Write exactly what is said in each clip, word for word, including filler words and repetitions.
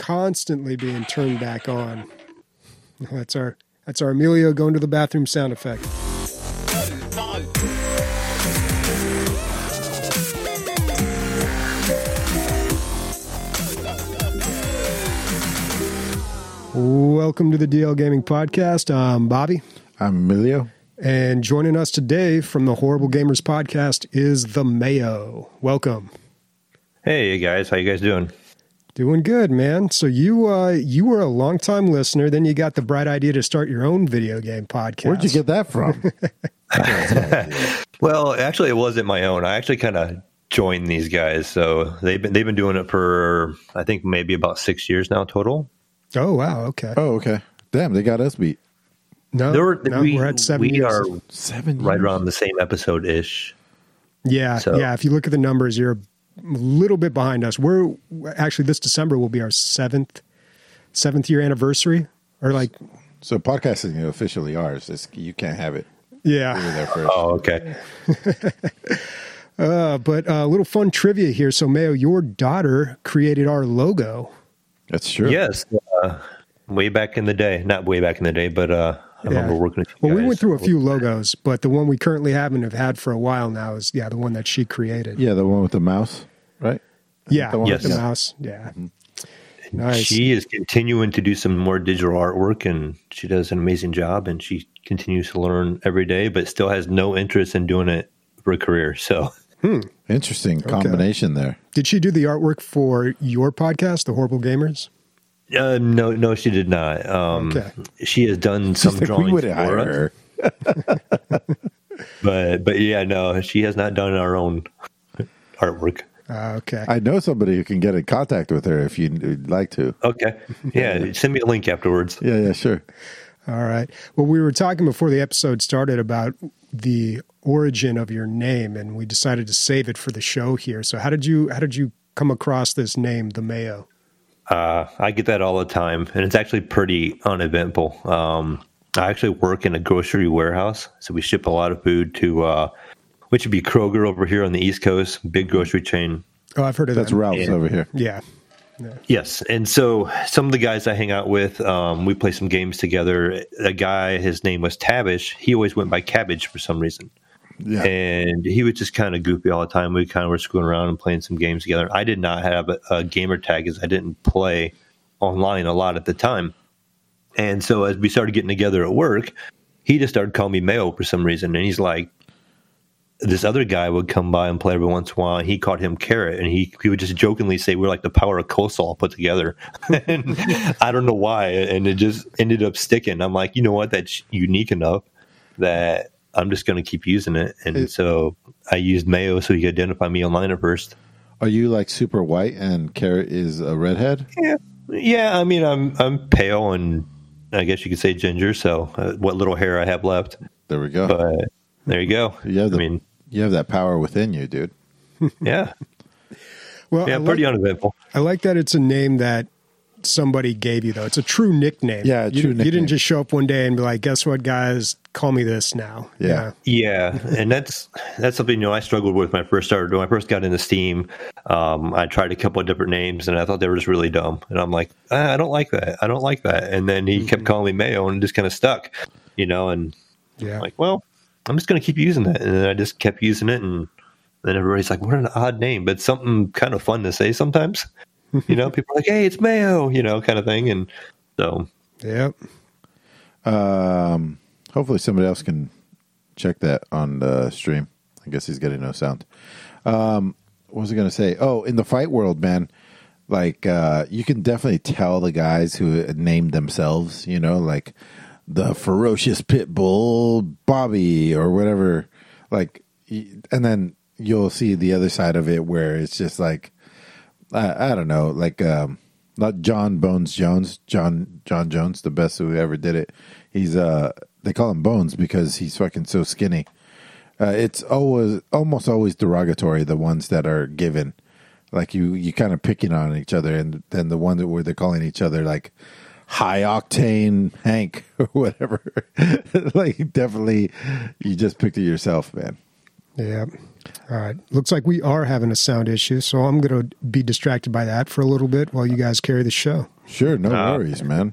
constantly being turned back on. That's our that's our Emilio going to the bathroom sound effect. Welcome to the D L Gaming Podcast. I'm Bobby. I'm Emilio. And joining us today from the Horrible Gamers Podcast is the Mayo. Welcome. Hey guys, how you guys doing? Doing good, man. So you uh, you were a longtime listener, then you got the bright idea to start your own video game podcast. Where'd you get that from? Well, actually, it wasn't my own. I actually kind of joined these guys, so they've been they've been doing it for I think maybe about six years now total. Oh wow, okay. Oh okay. Damn, they got us beat. No, Were, no we, we're at seven we years. are Seven right years? around the same episode ish. Yeah, So- yeah. If you look at the numbers, you're a little bit behind us. We're actually this December will be our seventh seventh year anniversary, or like So podcasting is officially ours. It's, you can't have it. yeah. We were there first. Oh, okay. Uh, but a uh, little fun trivia here. So Mayo, your daughter created our logo. That's true. Yes, uh, way back in the day. Not way back in the day, but uh, I remember Yeah. working with you Well, we guys. went through a few logos, but the one we currently have and have had for a while now is yeah the one that she created. Yeah, the one with the mouse, right? Yeah, The one with Yes. the yeah. mouse. Yeah. And Nice. She is continuing to do some more digital artwork, and she does an amazing job, and she continues to learn every day, but still has no interest in doing it for a career. So Interesting combination there. Did she do the artwork for your podcast, The Horrible Gamers? Uh, no, no, she did not. Um, Okay. She has done some Just like we drawings would for hire us, her. but but yeah, no, she has not done our own artwork. Uh, okay. I know somebody who can get in contact with her if you'd like to. Okay, yeah, send me a link afterwards. Yeah, yeah, sure. All right. Well, we were talking before the episode started about the origin of your name, and we decided to save it for the show here. So, how did you how did you come across this name, the Mayo? Uh, I get that all the time, and it's actually pretty uneventful. Um, I actually work in a grocery warehouse, so we ship a lot of food to, uh, which would be Kroger over here on the East Coast, big grocery chain. Oh, I've heard of That's that. Ralph's Yeah. over here. Yeah. Yes, and so some of the guys I hang out with, um, we play some games together. A guy, his name was Tavish. He always went by Cabbage for some reason, Yeah. and he was just kind of goofy all the time. We kind of were screwing around and playing some games together. I did not have a, a gamer tag, as I didn't play online a lot at the time. And so as we started getting together at work, he just started calling me Mayo for some reason, and he's like, this other guy would come by and play every once in a while, and he called him Carrot, and he, he would just jokingly say we're like the power of coleslaw put together. And I don't know why, and it just ended up sticking. I'm like, you know what, that's unique enough that I'm just going to keep using it. And It- so I used Mayo so he could identify me online at first. Are you like super white and Carrot is a redhead? Yeah, yeah. I mean, I'm I'm pale, and I guess you could say ginger. So uh, what little hair I have left, There we go. but there you go. You have the- I mean, You have that power within you, dude. yeah, Well, yeah, I, pretty like, uneventful. I like that it's a name that somebody gave you, though. It's a true nickname. Yeah, a you, true You nickname. didn't just show up one day and be like, guess what, guys? Call me this now. Yeah. Yeah, and that's that's something, you know, I struggled with when I first started. When I first got into Steam, um, I tried a couple of different names, and I thought they were just really dumb. And I'm like, ah, I don't like that. I don't like that. And then he kept calling me Mayo, and it just kind of stuck, you know. And Yeah. I'm like, well, I'm just going to keep using that. And then I just kept using it, and then everybody's like, what an odd name, but it's something kind of fun to say sometimes. You know, people are like, hey, it's Mayo, you know, kind of thing. And so, Yep. Um, hopefully somebody else can check that on the stream. I guess he's getting no sound. Um, what was I going to say? Oh, in the fight world, man, like uh, you can definitely tell the guys who named themselves, you know, like the ferocious pit bull Bobby or whatever. Like, y- and then you'll see the other side of it where it's just like, I, I don't know, like um, not John Bones Jones, John John Jones, the best who ever did it. He's uh, they call him Bones because he's fucking so skinny. Uh, it's always almost always derogatory, the ones that are given. Like you, you kind of picking on each other, and then the one that where they're calling each other like high octane Hank or whatever. Like definitely, you just picked it yourself, man. Yeah. All right. Looks like we are having a sound issue, so I'm going to be distracted by that for a little bit while you guys carry the show. Sure, no uh, worries, man.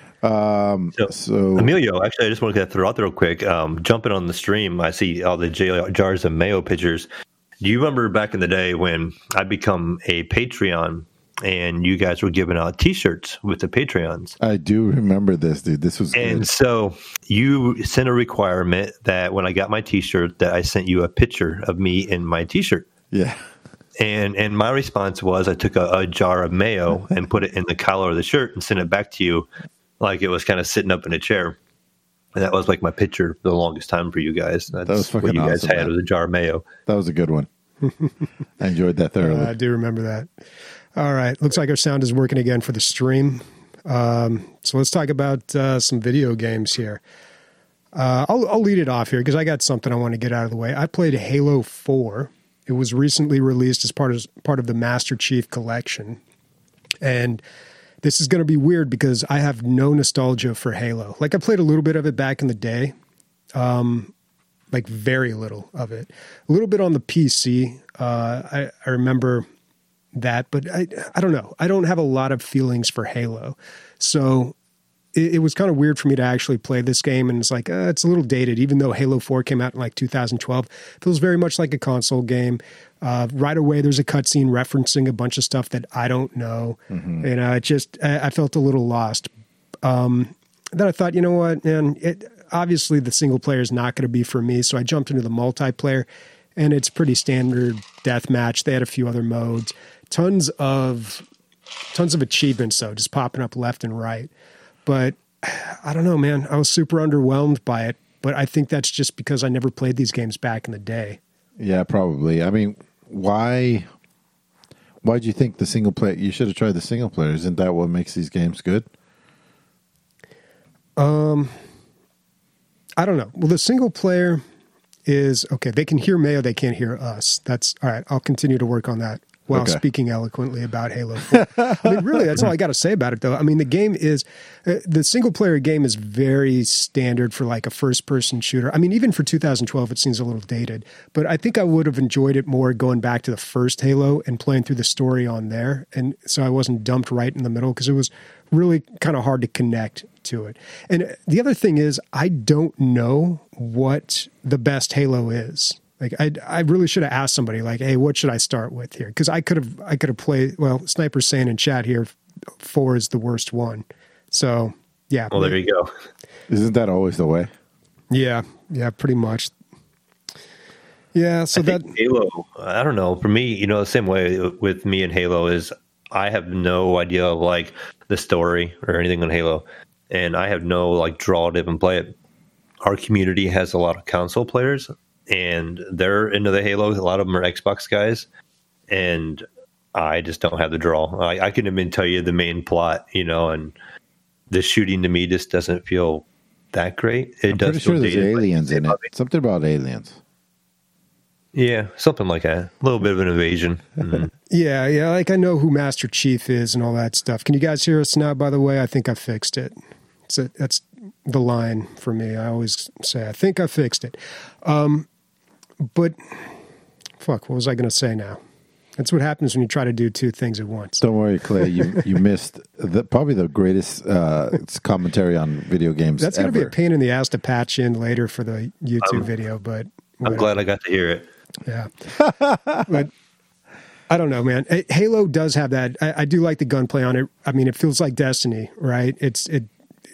Um, so, so, Emilio, actually, I just want to throw out there real quick. Um, jumping on the stream, I see all the j- jars of mayo pictures. Do you remember back in the day when I become a Patreon and you guys were giving out T-shirts with the Patreons? I do remember this, dude. This was and good. So you sent a requirement that when I got my T-shirt, that I sent you a picture of me in my T-shirt. Yeah. And and my response was I took a, a jar of mayo and put it in the collar of the shirt and sent it back to you like it was kind of sitting up in a chair. And that was like my picture for the longest time for you guys. That's that was fucking what you guys awesome, had man. was a jar of mayo. That was a good one. I enjoyed that thoroughly. Uh, I do remember that. All right. Looks like our sound is working again for the stream. Um, so let's talk about uh, some video games here. Uh, I'll, I'll lead it off here because I got something I want to get out of the way. I played Halo four. It was recently released as part of, part of the Master Chief Collection. And this is going to be weird because I have no nostalgia for Halo. Like, I played a little bit of it back in the day, um, like very little of it. A little bit on the P C. Uh, I, I remember that, but I, I don't know. I don't have a lot of feelings for Halo. So it, it was kind of weird for me to actually play this game. And it's like, uh, it's a little dated, even though Halo four came out in like two thousand twelve. It feels very much like a console game. Uh, right away, there's a cutscene referencing a bunch of stuff that I don't know. Mm-hmm. And uh, it just, I, I felt a little lost. Um, then I thought, you know what, man, it, obviously the single player is not going to be for me. So I jumped into the multiplayer, and it's pretty standard deathmatch. They had a few other modes, tons of, tons of achievements though, just popping up left and right. But I don't know, man, I was super underwhelmed by it, but I think that's just because I never played these games back in the day. Yeah, probably. I mean, why why do you think the single player, you should have tried the single player? Isn't that what makes these games good? Um, I don't know. Well, the single player is, okay, they can hear Mayo, they can't hear us. That's, all right, I'll continue to work on that while okay. speaking eloquently about Halo four. I mean, really, that's all I got to say about it, though. I mean, the game is, uh, the single-player game is very standard for, like, a first-person shooter. I mean, even for two thousand twelve, it seems a little dated. But I think I would have enjoyed it more going back to the first Halo and playing through the story on there. And so I wasn't dumped right in the middle because it was really kind of hard to connect to it. And the other thing is, I don't know what the best Halo is. Like, I, I really should have asked somebody, like, hey, what should I start with here? Because I could have, I could have played. Well, Sniper's saying in chat here, four is the worst one. So, yeah. Well, there you go. Isn't that always the way? Yeah, yeah, pretty much. Yeah, so I that think Halo, I don't know. For me, you know, the same way with me and Halo is, I have no idea of like the story or anything on Halo, and I have no like draw to even play it. Our community has a lot of console players, and they're into the Halo. A lot of them are Xbox guys, and I just don't have the draw. I, I can even tell you the main plot, you know, and the shooting to me just doesn't feel that great. It I'm does pretty sure there's dated, aliens in it. Something about aliens. Yeah, something like that. A little bit of an invasion. Mm. Yeah, yeah, like I know who Master Chief is and all that stuff. Can you guys hear us now, by the way? I think I fixed it. It's a, that's the line for me. I always say, I think I fixed it. Um, but, fuck, what was I going to say now? That's what happens when you try to do two things at once. Don't worry, Clay. You you missed the, probably the greatest uh, commentary on video games That's going ever. to be a pain in the ass to patch in later for the YouTube um, video, but... Whatever. I'm glad I got to hear it. Yeah. But I don't know, man. Halo does have that. I, I do like the gunplay on it. I mean, it feels like Destiny, right? It's it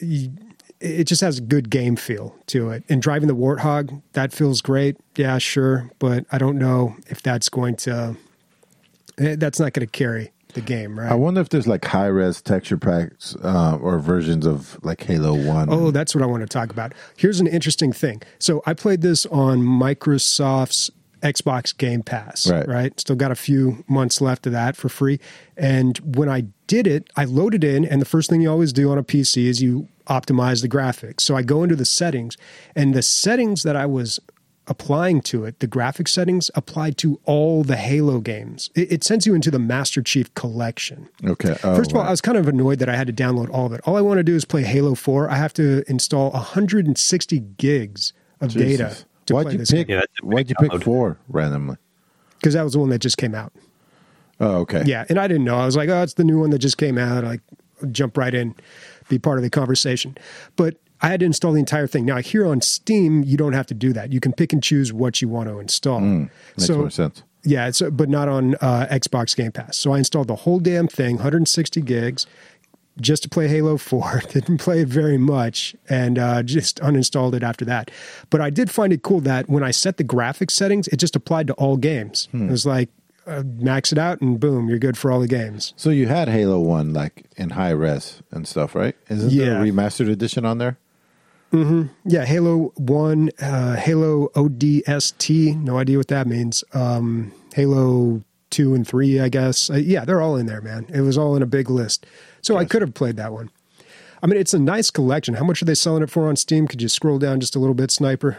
it just has a good game feel to it. And driving the Warthog, that feels great. Yeah, sure. But I don't know if that's going to, that's not going to carry the game, right? I wonder if there's like high-res texture packs uh, or versions of like Halo one. Oh, that's what I want to talk about. Here's an interesting thing. So I played this on Microsoft's Xbox Game Pass, right. right? Still got a few months left of that for free. And when I did it, I loaded in, and the first thing you always do on a P C is you optimize the graphics. So I go into the settings, and the settings that I was applying to it, the graphic settings applied to all the Halo games. It, it sends you into the Master Chief Collection. Okay. Oh, First of all, right. I was kind of annoyed that I had to download all of it. All I want to do is play Halo four. I have to install one hundred sixty gigs of Jesus. data to Why'd play you this pick? game. Yeah, that's a why'd big you pick download. four randomly? Because that was the one that just came out. Oh, okay. Yeah, and I didn't know. I was like, oh, it's the new one that just came out. I jump right in, be part of the conversation. But I had to install the entire thing. Now, here on Steam, you don't have to do that. You can pick and choose what you want to install. Mm, makes so, more sense. Yeah, it's, but not on uh, Xbox Game Pass. So I installed the whole damn thing, one hundred sixty gigs, just to play Halo four. Didn't play it very much, and uh, just uninstalled it after that. But I did find it cool that when I set the graphics settings, it just applied to all games. Hmm. It was like, uh, max it out, and boom, you're good for all the games. So you had Halo one like in high res and stuff, right? Isn't Yeah. there a remastered edition on there? Yeah, Halo one, uh, Halo O D S T, no idea what that means. Um, Halo two and three, I guess. Uh, yeah, they're all in there, man. It was all in a big list. So I could have played that one. I mean, it's a nice collection. How much are they selling it for on Steam? Could you scroll down just a little bit, Sniper?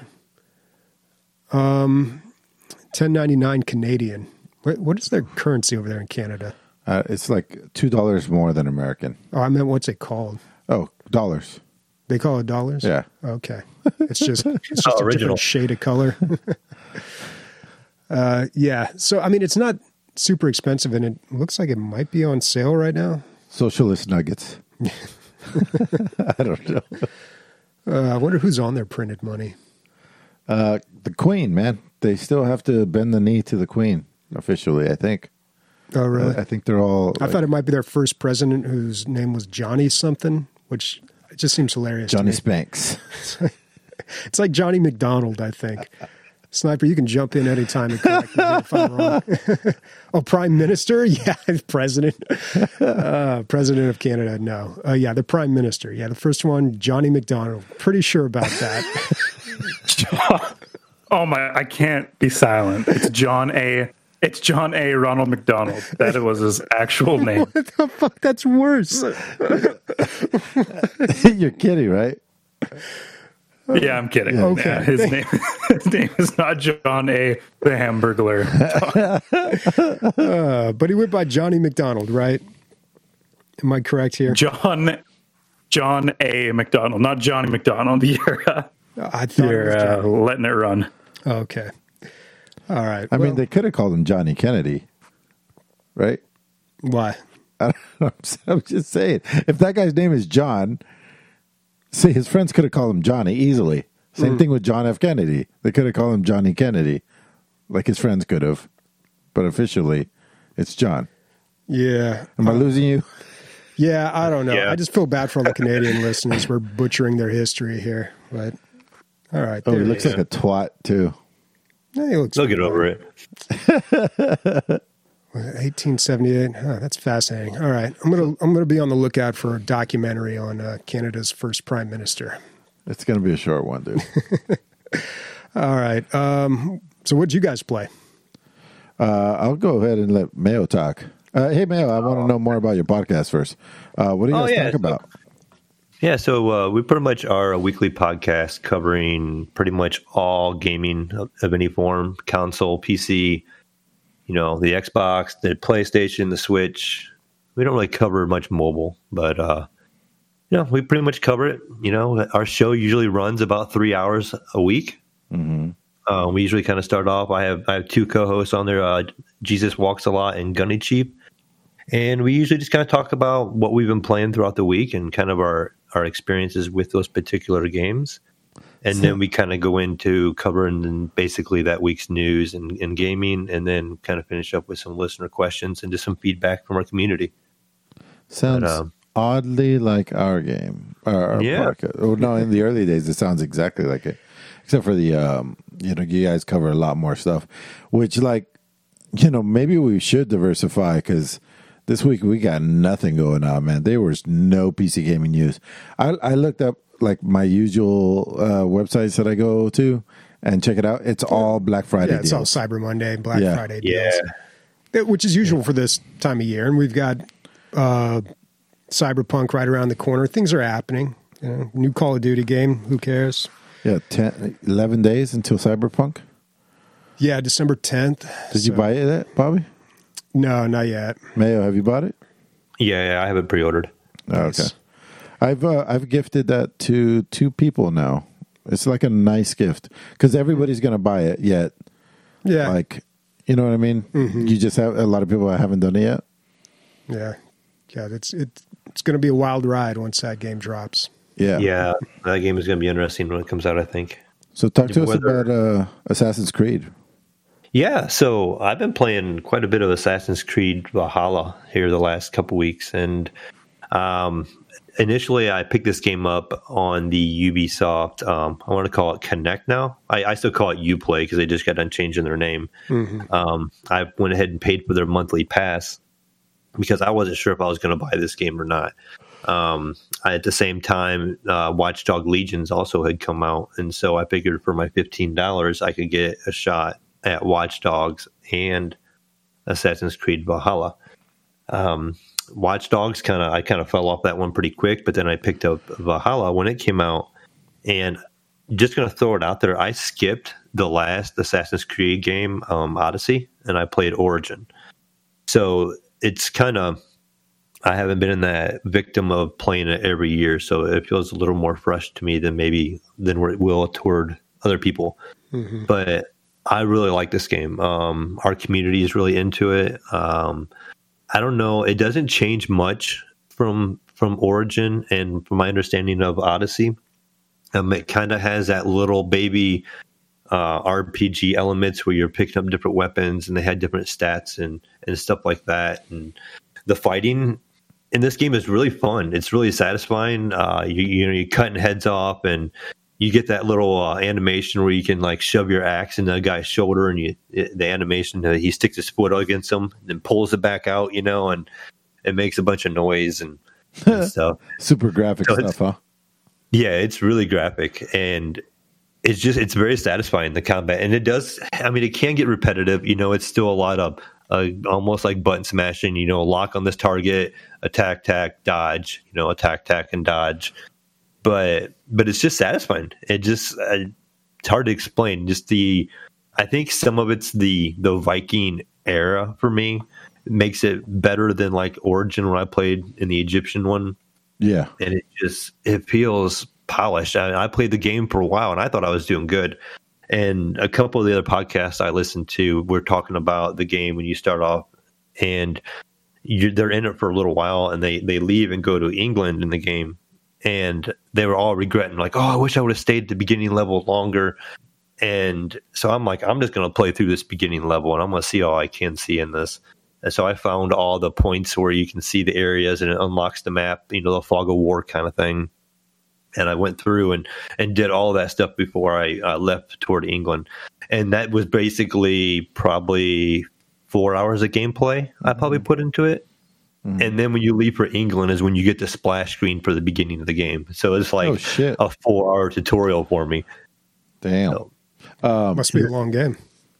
Um, ten ninety-nine Canadian. What, what is their currency over there in Canada? Uh, it's like two dollars more than American. Oh, I meant what's it called? Oh, dollars. They call it dollars? Yeah. Okay. It's just, it's just Oh, a original. different shade of color. uh, yeah. So, I mean, it's not super expensive, and it looks like it might be on sale right now. Socialist nuggets. I don't know. Uh, I wonder who's on their printed money. Uh, the Queen, man. They still have to bend the knee to the Queen officially, I think. Oh, really? I, I think they're all. I like, thought it might be their first president whose name was Johnny something, which it just seems hilarious. Johnny to me. Spanks. It's like Johnny McDonald, I think. Sniper, you can jump in anytime and correct me if I'm wrong. Oh, Prime Minister? Yeah, President. Uh, President of Canada, no. Uh, yeah, the Prime Minister. Yeah, the first one, Johnny McDonald. Pretty sure about that. Oh my! I can't be silent. It's John A. It's John A. Ronald McDonald. That was his actual name. What the fuck? That's worse. You're kidding, right? Yeah, I'm kidding. Okay. Yeah, his name. His name is not John A. the Hamburglar. Uh, but he went by Johnny McDonald, right? Am I correct here? John. John A. McDonald, not Johnny McDonald. You're uh, I thought it you're was uh, Johnny. letting it run. Okay. All right. I Well, mean, they could have called him Johnny Kennedy, right? why? I don't know. I'm s- I'm just saying. If that guy's name is John, see, his friends could have called him Johnny easily. Same thing with John F. Kennedy. They could have called him Johnny Kennedy, like his friends could have. But officially, it's John. Yeah. Am I losing you? Yeah, I don't know. Yeah. I just feel bad for all the Canadian listeners. We're butchering their history here. But all right. Oh, he there looks is. like a twat, too. Yeah, he looks They'll get over it. eighteen seventy-eight. Huh, that's fascinating. All right. I'm going to I'm going to be on the lookout for a documentary on uh, Canada's first prime minister. It's going to be a short one, dude. All right. Um, so what did you guys play? Uh, I'll go ahead and let Mayo talk. Uh, hey, Mayo, I want to know more about your podcast first. Uh, what do you Oh, guys yeah, talk so- about? Yeah, so uh, we pretty much are a weekly podcast covering pretty much all gaming of, of any form, console, P C, you know, the Xbox, the PlayStation, the Switch. We don't really cover much mobile, but, uh, you know, we pretty much cover it. You know, our show usually runs about three hours a week. Mm-hmm. Uh, we usually kind of start off. I have I have two co-hosts on there, uh, Jesus Walks a Lot and Gunny Cheap. And we usually just kind of talk about what we've been playing throughout the week and kind of our, our experiences with those particular games. And then we kind of go into covering basically that week's news and, and gaming, and then kind of finish up with some listener questions and just some feedback from our community. Sounds But, um, oddly like our game. Our, our Yeah. podcast. Oh, no, in the early days, it sounds exactly like it. Except for the, um, you know, you guys cover a lot more stuff, which, like, you know, maybe we should diversify because this week we got nothing going on, man. There was no P C gaming news. I, I looked up, like, my usual uh, websites that I go to and check it out. It's all Black Friday Yeah, it's all deals. Cyber Monday, Black Yeah. Friday Yeah. deals. Yeah, which is usual for this time of year. And we've got uh, Cyberpunk right around the corner. Things are happening. You know, new Call of Duty game. Who cares? Yeah, ten, eleven days until Cyberpunk. Yeah, December tenth. Did you buy it, Bobby? No, not yet. Mayo, have you bought it? Yeah, yeah, I have it pre-ordered. Oh, Nice. okay. I've uh, I've gifted that to two people now It's like a nice gift because everybody's going to buy it. Yet, Yeah. like, you know what I mean? Mm-hmm. You just have a lot of people that haven't done it yet. Yeah. Yeah. It's, it, it's going to be a wild ride once that game drops. Yeah. Yeah, that game is going to be interesting when it comes out, I think. So talk to us Whether- about uh, Assassin's Creed. Yeah, so I've been playing quite a bit of Assassin's Creed Valhalla here the last couple weeks, and um, initially I picked this game up on the Ubisoft. Um, I want to call it Connect now. I, I still call it Uplay because they just got done changing their name. Mm-hmm. Um, I went ahead and paid for their monthly pass because I wasn't sure if I was going to buy this game or not. Um, I, at the same time, uh, Watchdog Legions also had come out, and so I figured for my fifteen dollars I could get a shot at Watch Dogs and Assassin's Creed Valhalla. Um, Watch Dogs kind of I kind of fell off that one pretty quick, but then I picked up Valhalla when it came out, and just going to throw it out there, I skipped the last Assassin's Creed game, um, Odyssey, and I played Origin. So it's kind of I haven't been in that victim of playing it every year, so it feels a little more fresh to me than maybe than it will toward other people. Mm-hmm. But I really like this game. Um, our community is really into it. Um, I don't know. It doesn't change much from from Origin, and from my understanding of Odyssey, um, it kind of has that little baby uh, R P G elements where you're picking up different weapons, and they had different stats and and stuff like that. And the fighting in this game is really fun. It's really satisfying. Uh, you you know you're cutting heads off, and you get that little uh, animation where you can like shove your axe in a guy's shoulder, and you it, the animation uh, he sticks his foot against him, and then pulls it back out, you know, and it makes a bunch of noise and, and stuff. Super graphic So stuff, huh? Yeah, it's really graphic, and it's just it's very satisfying, the combat, and it does. I mean, it can get repetitive. You know, it's still a lot of uh, almost like button smashing. You know, lock on this target, attack, tack, dodge. You know, attack, tack, and dodge. But but it's just satisfying. It just uh, it's hard to explain. Just the I think some of it's the the Viking era for me. It makes it better than like Origin when I played in the Egyptian one. Yeah. And it just it feels polished. I, I played the game for a while and I thought I was doing good. And a couple of the other podcasts I listened to were talking about the game when you start off, and you, they're in it for a little while, and they they leave and go to England in the game, and they were all regretting like, oh, I wish I would have stayed at the beginning level longer. And so I'm like, I'm just going to play through this beginning level, and I'm going to see all I can see in this. And so I found all the points where you can see the areas, and it unlocks the map, you know, the fog of war kind of thing. And I went through and, and did all that stuff before I uh, left toward England. And that was basically probably four hours of gameplay mm-hmm. I probably put into it. Mm-hmm. And then when you leave for England is when you get the splash screen for the beginning of the game. So it's like oh, a four-hour tutorial for me. Damn. So, um, Must be a long game.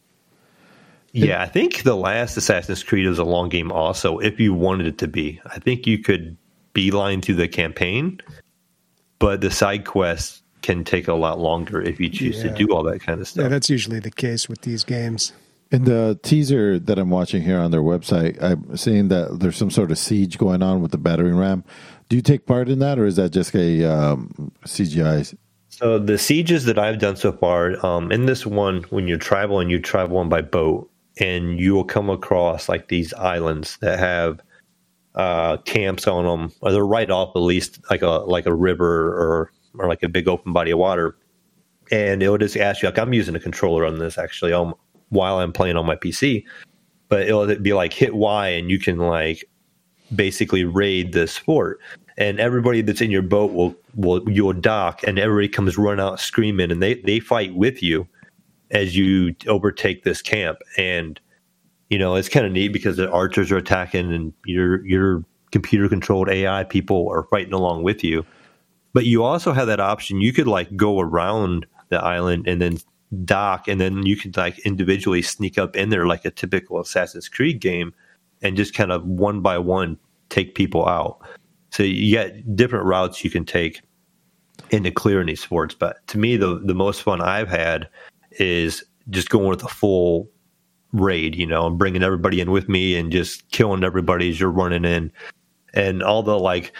Yeah, I think the last Assassin's Creed was a long game also, if you wanted it to be. I think you could beeline through the campaign, but the side quests can take a lot longer if you choose yeah. to do all that kind of stuff. Yeah, that's usually the case with these games. In the teaser that I'm watching here on their website, I'm seeing that there's some sort of siege going on with the battering ram. Do you take part in that, or is that just a um, C G I? So the sieges that I've done so far, um, in this one, when you're traveling, you travel on by boat, and you will come across like these islands that have uh, camps on them, or they're right off at least like a like a river or or like a big open body of water. And it will just ask you, like I'm using a controller on this actually um, while I'm playing on my P C, but it'll be like hit Y and you can like basically raid this fort. And everybody that's in your boat will will you'll dock, and everybody comes running out screaming, and they they fight with you as you overtake this camp. And you know, it's kind of neat because the archers are attacking, and your your computer controlled A I people are fighting along with you. But you also have that option. You could like go around the island and then dock, and then you could like individually sneak up in there like a typical Assassin's Creed game, and just kind of one by one take people out. So you got different routes you can take into clearing these forts. But to me, the the most fun I've had is just going with a full raid, you know, and bringing everybody in with me and just killing everybody as you're running in. And all the like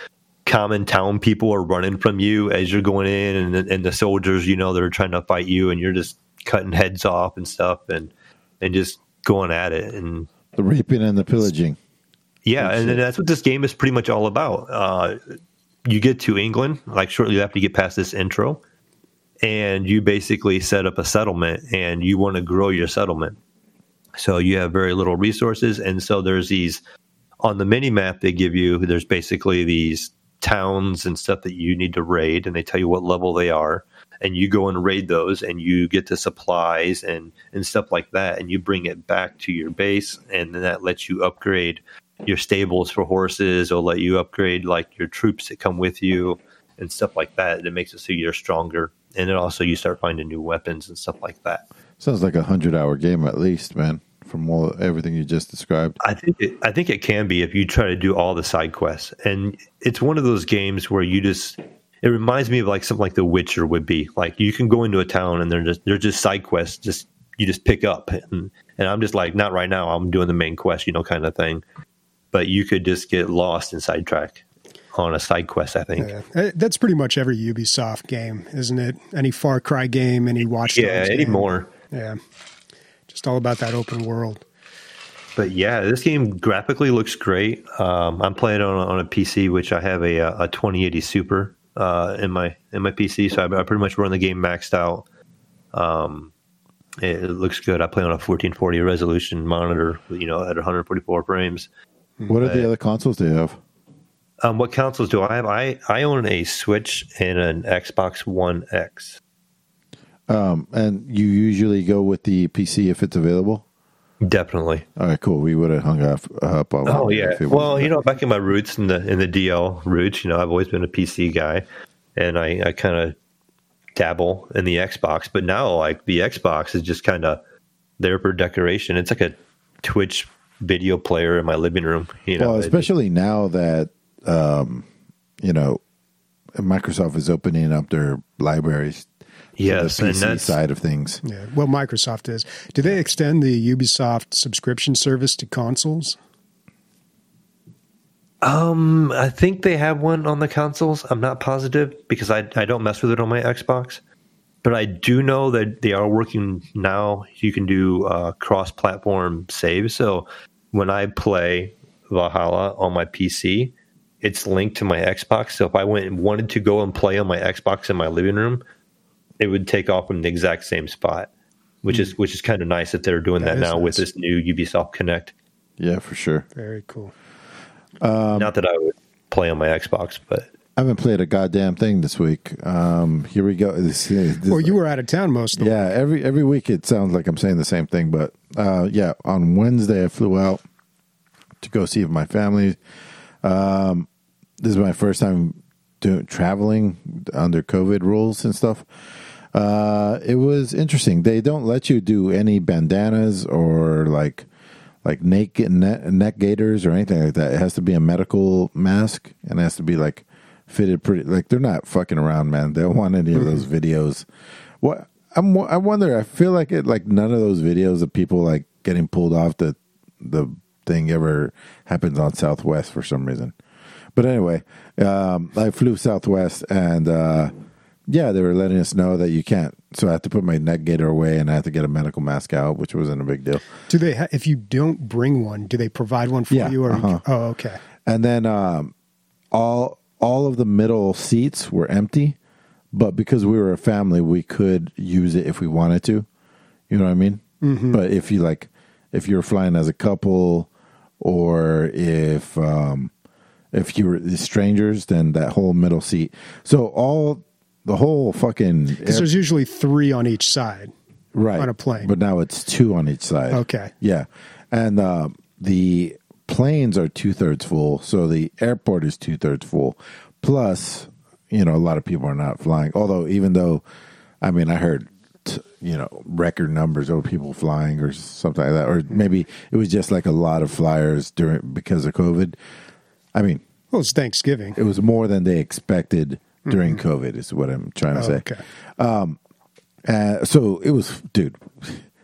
common town people are running from you as you're going in, and the, and the soldiers, you know, they're trying to fight you, and you're just cutting heads off and stuff, and and just going at it, and the raping and the pillaging. Yeah, and then that's what this game is pretty much all about. Uh, you get to England, like shortly after you get past this intro, and you basically set up a settlement, and you want to grow your settlement. So you have very little resources, and so there's these, on the mini map they give you, there's basically these towns and stuff that you need to raid, and they tell you what level they are, and you go and raid those, and you get the supplies and, and stuff like that, and you bring it back to your base, and then that lets you upgrade your stables for horses, or let you upgrade like your troops that come with you and stuff like that. It makes it so you're stronger, and then also you start finding new weapons and stuff like that. Sounds like a hundred hour game at least, man, from all everything you just described. I think it, I think it can be if you try to do all the side quests, and it's one of those games where you just, it reminds me of like something like The Witcher would be. Like you can go into a town and they're just they're just side quests, just you just pick up, and and I'm just like, not right now, I'm doing the main quest, you know, kind of thing. But you could just get lost and sidetracked on a side quest, I think. Yeah. That's pretty much every Ubisoft game, isn't it? Any Far Cry game, any Watch Dogs Yeah, game. anymore. Yeah. Just all about that open world. But yeah, this game graphically looks great. Um, I'm playing on, on a P C, which I have a, a twenty eighty Super uh, in my in my P C, so I, I pretty much run the game maxed out. Um, it, it looks good. I play on a fourteen forty resolution monitor, you know, at one forty-four frames. What are the other consoles do you have? Um, what consoles do I have? I, I own a Switch and an Xbox One X. Um, and you usually go with the P C if it's available? Definitely. All right, cool. We would have hung up. up on Oh it yeah. if it Well, wasn't you know, back in my roots in the in the D L roots, you know, I've always been a P C guy, and I, I kind of dabble in the Xbox. But now, like the Xbox is just kind of there for decoration. It's like a Twitch video player in my living room. You know, well, especially it, now that um, you know Microsoft is opening up their libraries. Yes, the P C and that's side of things. Yeah, well, Microsoft is. Do they extend the Ubisoft subscription service to consoles? Um, I think they have one on the consoles. I'm not positive because I I don't mess with it on my Xbox, but I do know that they are working now. You can do uh, cross-platform saves. So when I play Valhalla on my P C, it's linked to my Xbox. So if I went and wanted to go and play on my Xbox in my living room, it would take off in the exact same spot, which is which is kind of nice that they're doing that, That is now nice. with this new Ubisoft Connect. Yeah, for sure. Very cool. Not that I would play on my Xbox, but I haven't played a goddamn thing this week. Um, here we go. This, this, Well, you were out of town most of the yeah, every every week it sounds like I'm saying the same thing, but uh, yeah, on Wednesday I flew out to go see my family. Um, this is my first time doing traveling under COVID rules and stuff. Uh, it was interesting. They don't let you do any bandanas or like like naked neck, neck gaiters or anything like that. It has to be a medical mask and it has to be like fitted pretty. Like they're not fucking around, man. They don't want any of those videos. What I'm, I wonder. I feel like it. Like none of those videos of people like getting pulled off the the thing ever happens on Southwest for some reason. But anyway, um, I flew Southwest and. Uh, Yeah, they were letting us know that you can't. So I had to put my neck gaiter away and I had to get a medical mask out, which wasn't a big deal. Do they? Ha- if you don't bring one, do they provide one for Yeah, you? Or uh-huh. oh, okay. And then um, all all of the middle seats were empty, but because we were a family, we could use it if we wanted to. You know what I mean? Mm-hmm. But if you like, if you're flying as a couple, or if um, if you were strangers, then that whole middle seat. So all. The whole fucking Because there's usually three on each side, right on a plane. but now it's two on each side. Okay. Yeah, and uh, the planes are two thirds full, so the airport is two thirds full. Plus, you know, a lot of people are not flying. Although, even though, I mean, I heard, t- you know, record numbers of people flying or something like that, or maybe it was just like a lot of flyers during because of COVID. I mean, Well, it's Thanksgiving. it was more than they expected. During mm-hmm. COVID is what I'm trying to Oh, say. okay. Um, uh, so it was, dude,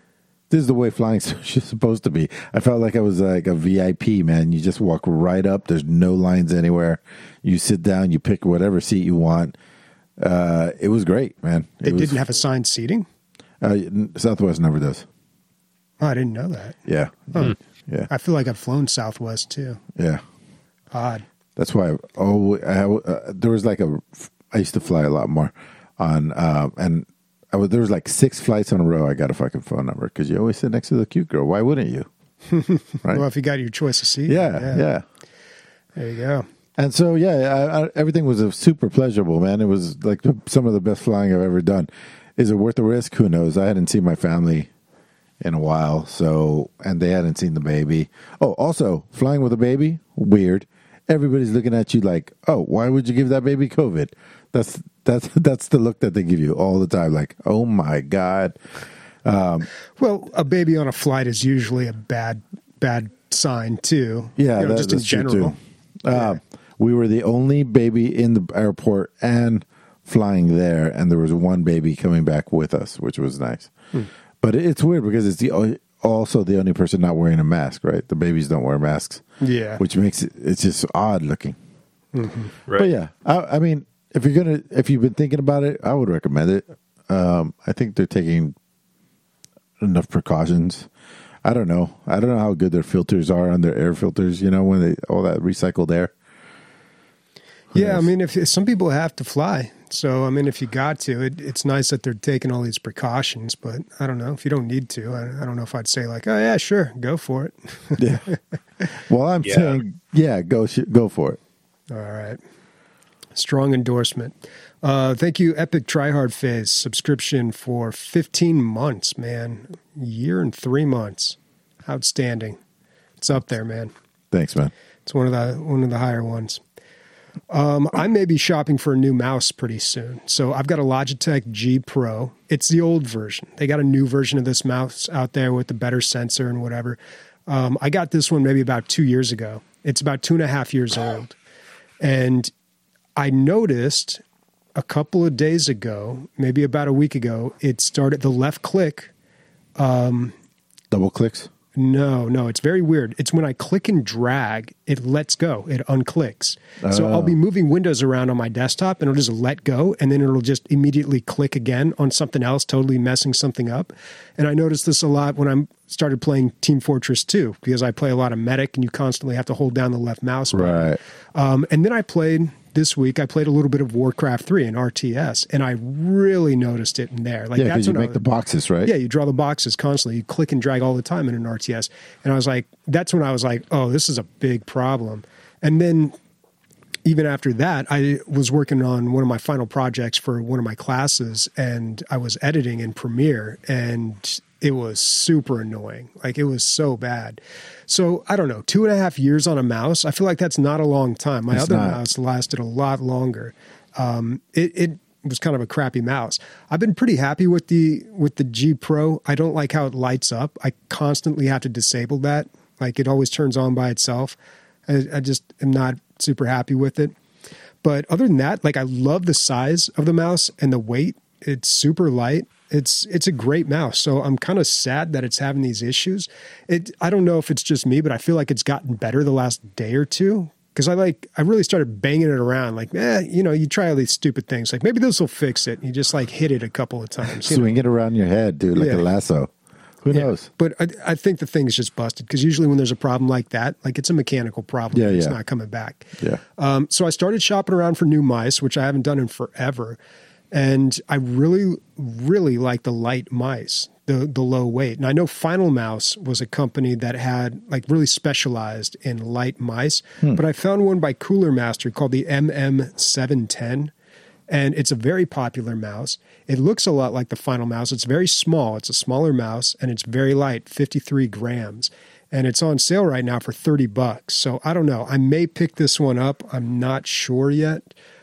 This is the way flying is supposed to be. I felt like I was like a V I P, man. You just walk right up. There's no lines anywhere. You sit down. You pick whatever seat you want. Uh, it was great, man. It They was, didn't have assigned seating? Uh, Southwest never does. Oh, I didn't know that. Yeah. Huh. Yeah. I feel like I've flown Southwest too. Yeah. Odd. That's why. I, oh, I, uh, there was like a. I used to fly a lot more on, uh, and I was, there was like six flights in a row. I got a fucking phone number because you always sit next to the cute girl. Why wouldn't you? Right? Well, if you got your choice of seat. Yeah, yeah. Yeah. There you go. And so, yeah, I, I, everything was a super pleasurable, man. It was like the, some of the best flying I've ever done. Is it worth the risk? Who knows? I hadn't seen my family in a while, so and they hadn't seen the baby. Oh, also, flying with a baby, weird. Everybody's looking at you like, oh, why would you give that baby COVID? That's that's that's the look that they give you all the time. Like, oh my god. Um, Well, a baby on a flight is usually a bad bad sign too. yeah, You know, that, just in that's true, general. too. Uh, we were the only baby in the airport and flying there, and there was one baby coming back with us, which was nice. Hmm. But it's weird because it's the also the only person not wearing a mask, right? The babies don't wear masks. Yeah. Which makes it, it's just odd looking. Right. But yeah, I, I mean, if you're going to, if you've been thinking about it, I would recommend it. Um, I think they're taking enough precautions. I don't know. I don't know how good their filters are on their air filters, you know, when they, all that recycled air. Who Yeah, knows? I mean, if some people have to fly, so I mean, if you got to, it, it's nice that they're taking all these precautions. But I don't know if you don't need to. I, I don't know if I'd say like, oh yeah, sure, go for it. Yeah. Well, I'm Yeah. saying, yeah, go sh- go for it. All right, strong endorsement. Uh, thank you, Epic Tryhard Phase subscription for fifteen months, man, year and three months, outstanding. It's up there, man. Thanks, man. It's one of the one of the higher ones. Um, I may be shopping for a new mouse pretty soon. So I've got a Logitech G Pro. It's the old version. They got a new version of this mouse out there with the better sensor and whatever. Um, I got this one maybe about two years ago. It's about two and a half years old. And I noticed a couple of days ago, maybe about a week ago, it started the left click. Double clicks. No, no, it's very weird. It's when I click and drag, it lets go. It unclicks. So I'll be moving windows around on my desktop and it'll just let go and then it'll just immediately click again on something else, totally messing something up. And I noticed this a lot when I started playing Team Fortress two because I play a lot of medic and you constantly have to hold down the left mouse button. Right. Um, and then I played this week, I played a little bit of Warcraft three in R T S and I really noticed it in there. Like Yeah, because you when I make was- the boxes, right? yeah, you draw the boxes constantly. You click and drag all the time in an R T S. And I was like, that's when I was like, oh, this is a big problem. And then even after that, I was working on one of my final projects for one of my classes and I was editing in Premiere and it was super annoying. Like it was so bad. So I don't know, two and a half years on a mouse. I feel like that's not a long time. My It's other not. mouse lasted a lot longer. Um, it, it was kind of a crappy mouse. I've been pretty happy with the with the G Pro. I don't like how it lights up. I constantly have to disable that. Like it always turns on by itself. I, I just am not super happy with it. But other than that, like I love the size of the mouse and the weight. It's super light. It's it's a great mouse. So I'm kind of sad that it's having these issues. It I don't know if it's just me, but I feel like it's gotten better the last day or two. Because I like I really started banging it around. Like, eh, you know, you try all these stupid things. Like maybe this will fix it. You just like hit it a couple of times. you know? Swing it around your head, dude, like Yeah. a lasso. Who Yeah. knows? But I, I think the thing is just busted because usually when there's a problem like that, like it's a mechanical problem. Yeah, it's yeah. not coming back. Yeah. Um, so I started shopping around for new mice, which I haven't done in forever. And I really, really like the light mice, the the low weight. And I know Final Mouse was a company that had like really specialized in light mice. But I found one by Cooler Master called the M M seven ten. And it's a very popular mouse. It looks a lot like the Final Mouse. It's very small. It's a smaller mouse, and it's very light, fifty-three grams. And it's on sale right now for thirty bucks. So I don't know. I may pick this one up. I'm not sure yet.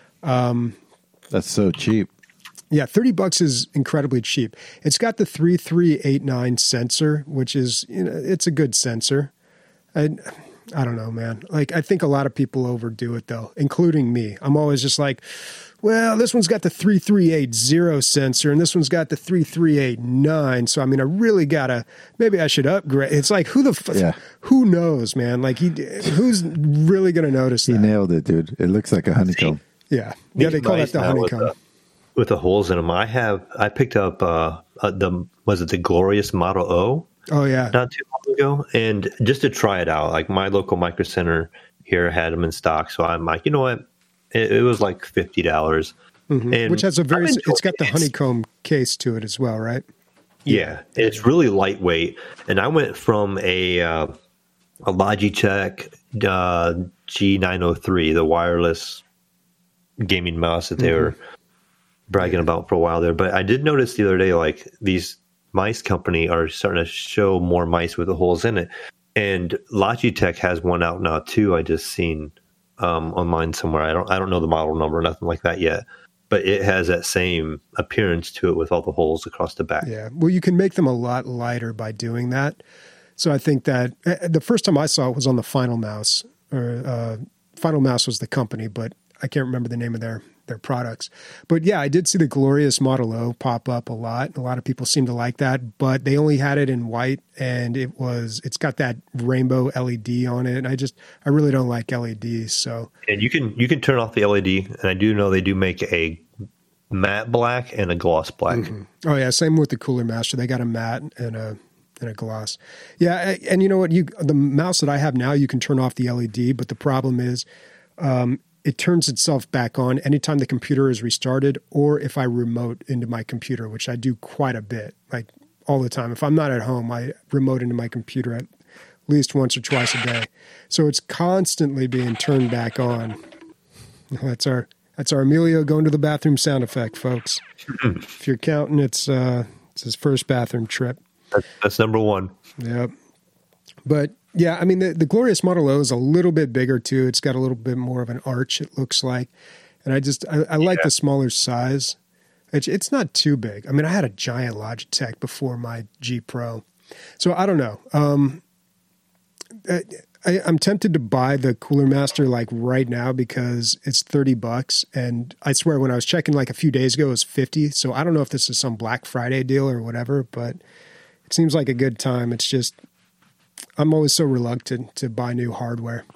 That's so cheap. Yeah, thirty bucks is incredibly cheap. It's got the three three eight nine sensor, which is, you know, it's a good sensor. I, I don't know, man. Like, I think a lot of people overdo it, though, including me. I'm always just like, well, this one's got the three three eight zero sensor and this one's got the three three eight nine. So, I mean, I really got to, maybe I should upgrade. It's like, who the, f- Yeah. who knows, man? Like, he, who's really going to notice He that? nailed it, dude. It looks like a honeycomb. Yeah. Yeah, they call that the Now with honeycomb. the, with the holes in them. I have, I picked up, uh, uh, the, was it the Glorious Model O? Oh, yeah. Not too long ago, and just to try it out, like my local Micro Center here had them in stock, so I'm like, you know what, it, it was like fifty dollars, Mhm. Which has a very, I'm it's got the enjoying it. honeycomb case to it as well, right? Yeah, it's really lightweight, and I went from a uh, a Logitech uh, G nine oh three, the wireless gaming mouse that they Mm-hmm. were bragging about for a while there, but I did notice the other day, like these mice company are starting to show more mice with the holes in it, and Logitech has one out now too. I just seen um, online somewhere. I don't I don't know the model number, nothing like that yet, but it has that same appearance to it with all the holes across the back. Yeah. Well, you can make them a lot lighter by doing that. So I think that uh, the first time I saw it was on the Final Mouse, or uh, Final Mouse was the company, but I can't remember the name of their their products. But yeah, I did see the Glorious Model O pop up a lot. A lot of people seem to like that, but they only had it in white, and it was it's got that rainbow L E D on it. And I just I really don't like L E Ds. So And you can you can turn off the L E D, and I do know they do make a matte black and a gloss black. oh yeah, same with the Cooler Master. They got a matte and a and a gloss. Yeah, and you know what? You the mouse that I have now, you can turn off the L E D, but the problem is um, it turns itself back on anytime the computer is restarted, or if I remote into my computer, which I do quite a bit, like all the time. If I'm not at home, I remote into my computer at least once or twice a day. So it's constantly being turned back on. That's our that's our Emilio going to the bathroom sound effect, folks. If you're counting, it's uh, it's his first bathroom trip. That's, that's number one. Yep. But yeah, I mean, the, the Glorious Model O is a little bit bigger too. It's got a little bit more of an arch, it looks like. And I just, I, I like Yeah. the smaller size. It's, it's not too big. I mean, I had a giant Logitech before my G Pro. So I don't know. Um, I, I, I'm tempted to buy the Cooler Master like right now because it's thirty bucks. And I swear when I was checking like a few days ago, it was fifty. So I don't know if this is some Black Friday deal or whatever, but it seems like a good time. It's just, I'm always so reluctant to buy new hardware.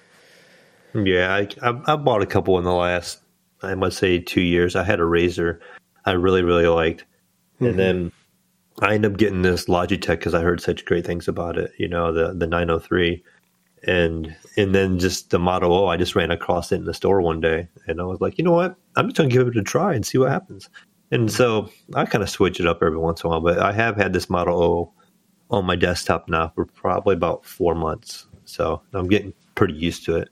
Yeah, I, I, I bought a couple in the last, I must say, two years. I had a Razer I really, really liked. Mm-hmm. And then I ended up getting this Logitech because I heard such great things about it, you know, the, the nine oh three. And and then just the Model O, I just ran across it in the store one day. And I was like, you know what? I'm just going to give it a try and see what happens. And so I kind of switch it up every once in a while. But I have had this Model O on my desktop now for probably about four months. So I'm getting pretty used to it.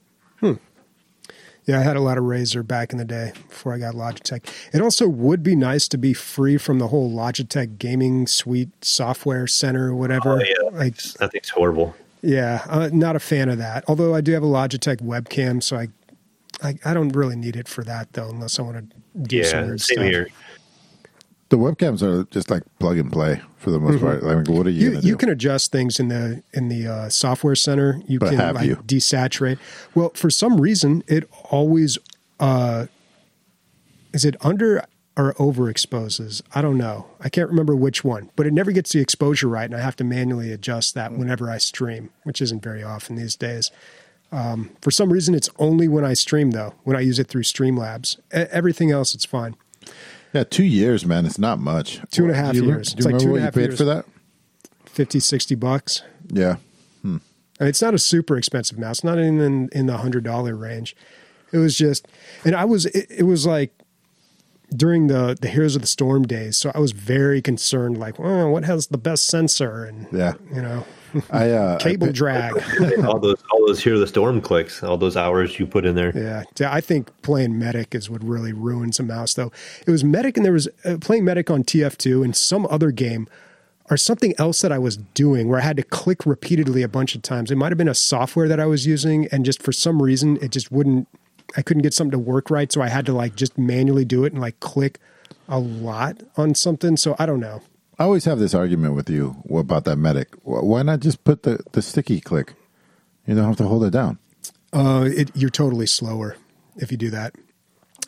Yeah, I had a lot of Razer back in the day before I got Logitech. It also would be nice to be free from the whole Logitech gaming suite software center or whatever. Oh, yeah. Like, That thing's horrible. yeah, uh, not a fan of that. Although I do have a Logitech webcam, so I, I, I don't really need it for that though, unless I want to do some Yeah, weird same stuff. here. The webcams are just like plug and play for the most part. I mean, what are you, You, going to you do? can adjust things in the in the uh, software center. You But can have like you? desaturate. Well, for some reason, it always uh, is it under or overexposes. I don't know. I can't remember which one, but it never gets the exposure right, and I have to manually adjust that whenever I stream, which isn't very often these days. Um, for some reason, it's only when I stream though. When I use it through Streamlabs, E- everything else it's fine. Yeah, two years, man. It's not much. Two and a half Do you, years. Do It's you like remember two and what a you half paid years. for that? fifty, sixty bucks. Yeah. And it's not a super expensive mouse, not even in, in the hundred dollar range. It was just, and I was, it, it was like during the, the Heroes of the Storm days. So I was very concerned, like, oh, what has the best sensor? And, Yeah. you know, I uh, cable I, pa- drag. all those, all those Hear the Storm clicks, all those hours you put in there. Yeah. Yeah, I think playing Medic is what really ruins a mouse, though. It was Medic, and there was uh, playing Medic on T F two and some other game or something else that I was doing where I had to click repeatedly a bunch of times. It might have been a software that I was using, and just for some reason, it just wouldn't, I couldn't get something to work right. So I had to like just manually do it and like click a lot on something. So I don't know. I always have this argument with you about that Medic. Wh- Why not just put the, the sticky click? You don't have to hold it down. Uh, it, you're totally slower if you do that.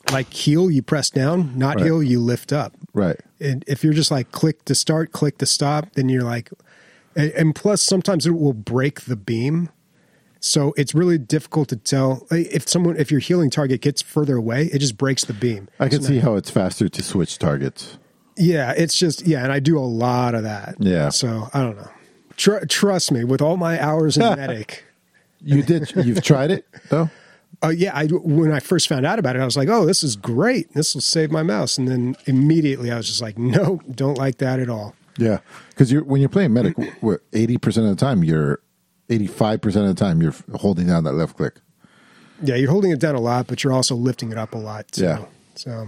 like heal, you press down. Not Right. heal, you lift up. Right. And if you're just like click to start, click to stop, then you're like, and, and plus sometimes it will break the beam. So it's really difficult to tell if someone, if your healing target gets further away, it just breaks the beam. I can So see now- how it's faster to switch targets. Yeah, it's just, yeah. And I do a lot of that. Yeah. So I don't know. Tr- trust me, with all my hours in medic, You did. You've tried it though. uh, yeah, I, when I first found out about it, I was like, oh, this is great. This will save my mouse. And then immediately I was just like, no, don't like that at all. Yeah, because you're when you're playing medic, what eighty percent of the time you're eighty-five percent of the time you're holding down that left click. Yeah, you're holding it down a lot, but you're also lifting it up a lot too. Yeah. So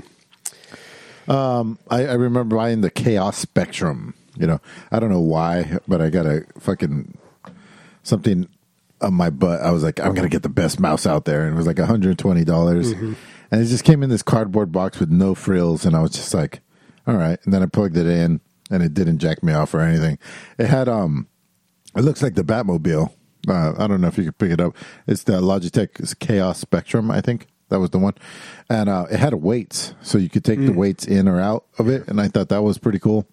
I, I remember buying the Chaos Spectrum. You know, I don't know why, but I got a fucking something on my butt. I was like, I'm gonna get the best mouse out there, and it was like one hundred twenty dollars, Mm-hmm. and it just came in this cardboard box with no frills, and I was just like, all right. And then I plugged it in, and it didn't jack me off or anything. It had um, it looks like the Batmobile. Uh, I don't know if you could pick it up. It's the Logitech Chaos Spectrum, I think. That was the one. And uh, it had weights, so you could take the weights in or out of it, and I thought that was pretty cool.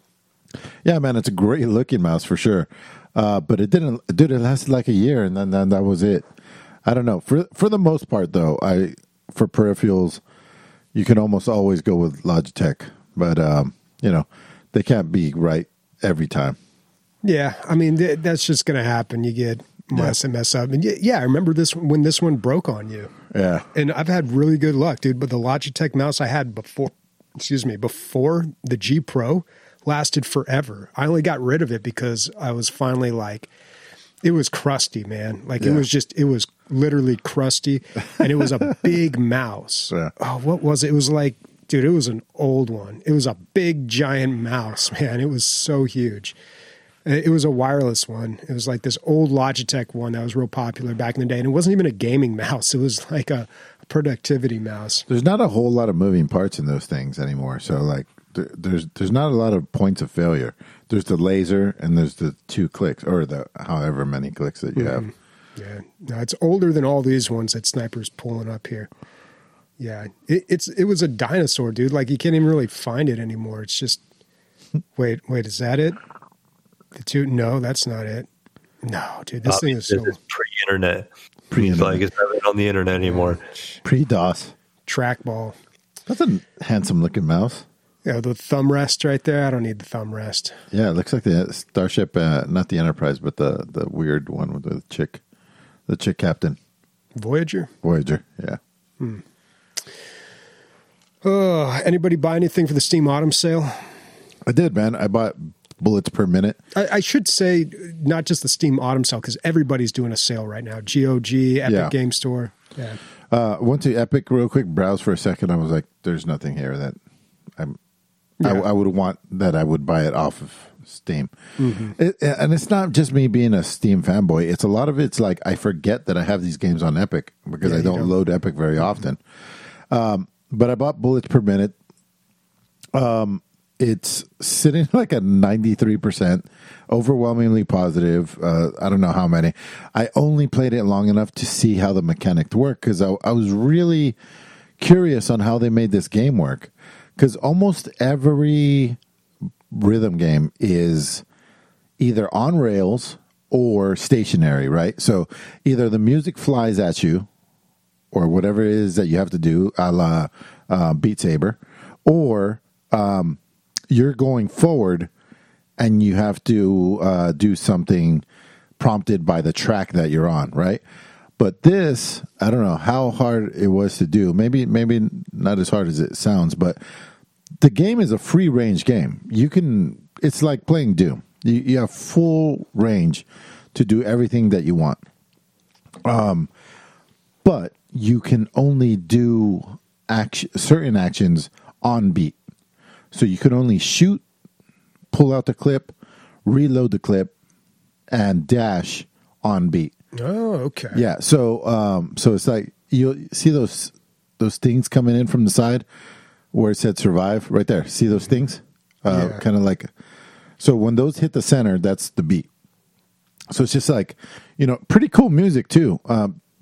Yeah, man, it's a great looking mouse for sure. Uh, but it didn't, dude, it lasted like a year, and then, then that was it. I don't know. For for the most part, though, I for peripherals, you can almost always go with Logitech. But, um, you know, they can't be right every time. yeah, I mean, th- that's just going to happen. You get mess and mess up. And y- yeah, I remember this when this one broke on you. Yeah. And I've had really good luck, dude. But the Logitech mouse I had before, excuse me, before the G Pro lasted forever. I only got rid of it because I was finally like, it was crusty, man. Like it Yeah. was just, it was literally crusty, and it was a big mouse. Yeah. Oh, what was it? It was like, dude, it was an old one. It was a big giant mouse, man. It was so huge. It was a wireless one. It was like this old Logitech one that was real popular back in the day. And it wasn't even a gaming mouse. It was like a, a productivity mouse. There's not a whole lot of moving parts in those things anymore. So, like, there, there's there's not a lot of points of failure. There's the laser and there's the two clicks, or the however many clicks that you have. Yeah. No, it's older than all these ones that Sniper's pulling up here. Yeah. It, it's it was a dinosaur, dude. Like you can't even really find it anymore. It's just, wait, wait, is that it? The two? No, that's not it. No, dude, this thing is Obviously, so this is pre-internet. Pre-internet. It's like it's not on the internet anymore. Pre-DOS. trackball. That's a handsome looking mouse. Yeah, the thumb rest right there. I don't need the thumb rest. Yeah, it looks like the Starship, uh, not the Enterprise, but the, the weird one with the chick, the chick captain. Voyager. Voyager, yeah. Oh, anybody buy anything for the Steam Autumn sale? I did, man. I bought bullets per minute. I, I should say not just the Steam Autumn sale, because everybody's doing a sale right now. G O G, Epic Yeah. Game Store. Yeah. Uh, went to Epic real quick, browse for a second. I was like, "There's nothing here that I'm. I, Yeah. I would want that. I would buy it off of Steam." Mm-hmm. It, and it's not just me being a Steam fanboy. It's a lot of it's like I forget that I have these games on Epic because Yeah, I you don't, don't. load Epic very often. Um, but I bought bullets per minute. Um, it's sitting like a ninety-three percent, overwhelmingly positive. Uh, I don't know how many. I only played it long enough to see how the mechanics work because I, I was really curious on how they made this game work. Because almost every rhythm game is either on rails or stationary, right? So either the music flies at you or whatever it is that you have to do, a la uh, Beat Saber, or um, you're going forward and you have to uh, do something prompted by the track that you're on, right? But this, I don't know how hard it was to do. Maybe, maybe not as hard as it sounds, but the game is a free range game. You can, it's like playing Doom. You, you have full range to do everything that you want. Um, but you can only do action, certain actions on beat. So you can only shoot, pull out the clip, reload the clip, and dash on beat. Oh, okay. Yeah. So, um, so it's like you'll see those those things coming in from the side where it said "survive" right there. See those things? Uh, Yeah. Kind of like. So when those hit the center, that's the beat. So it's just like, you know, pretty cool music too. Um,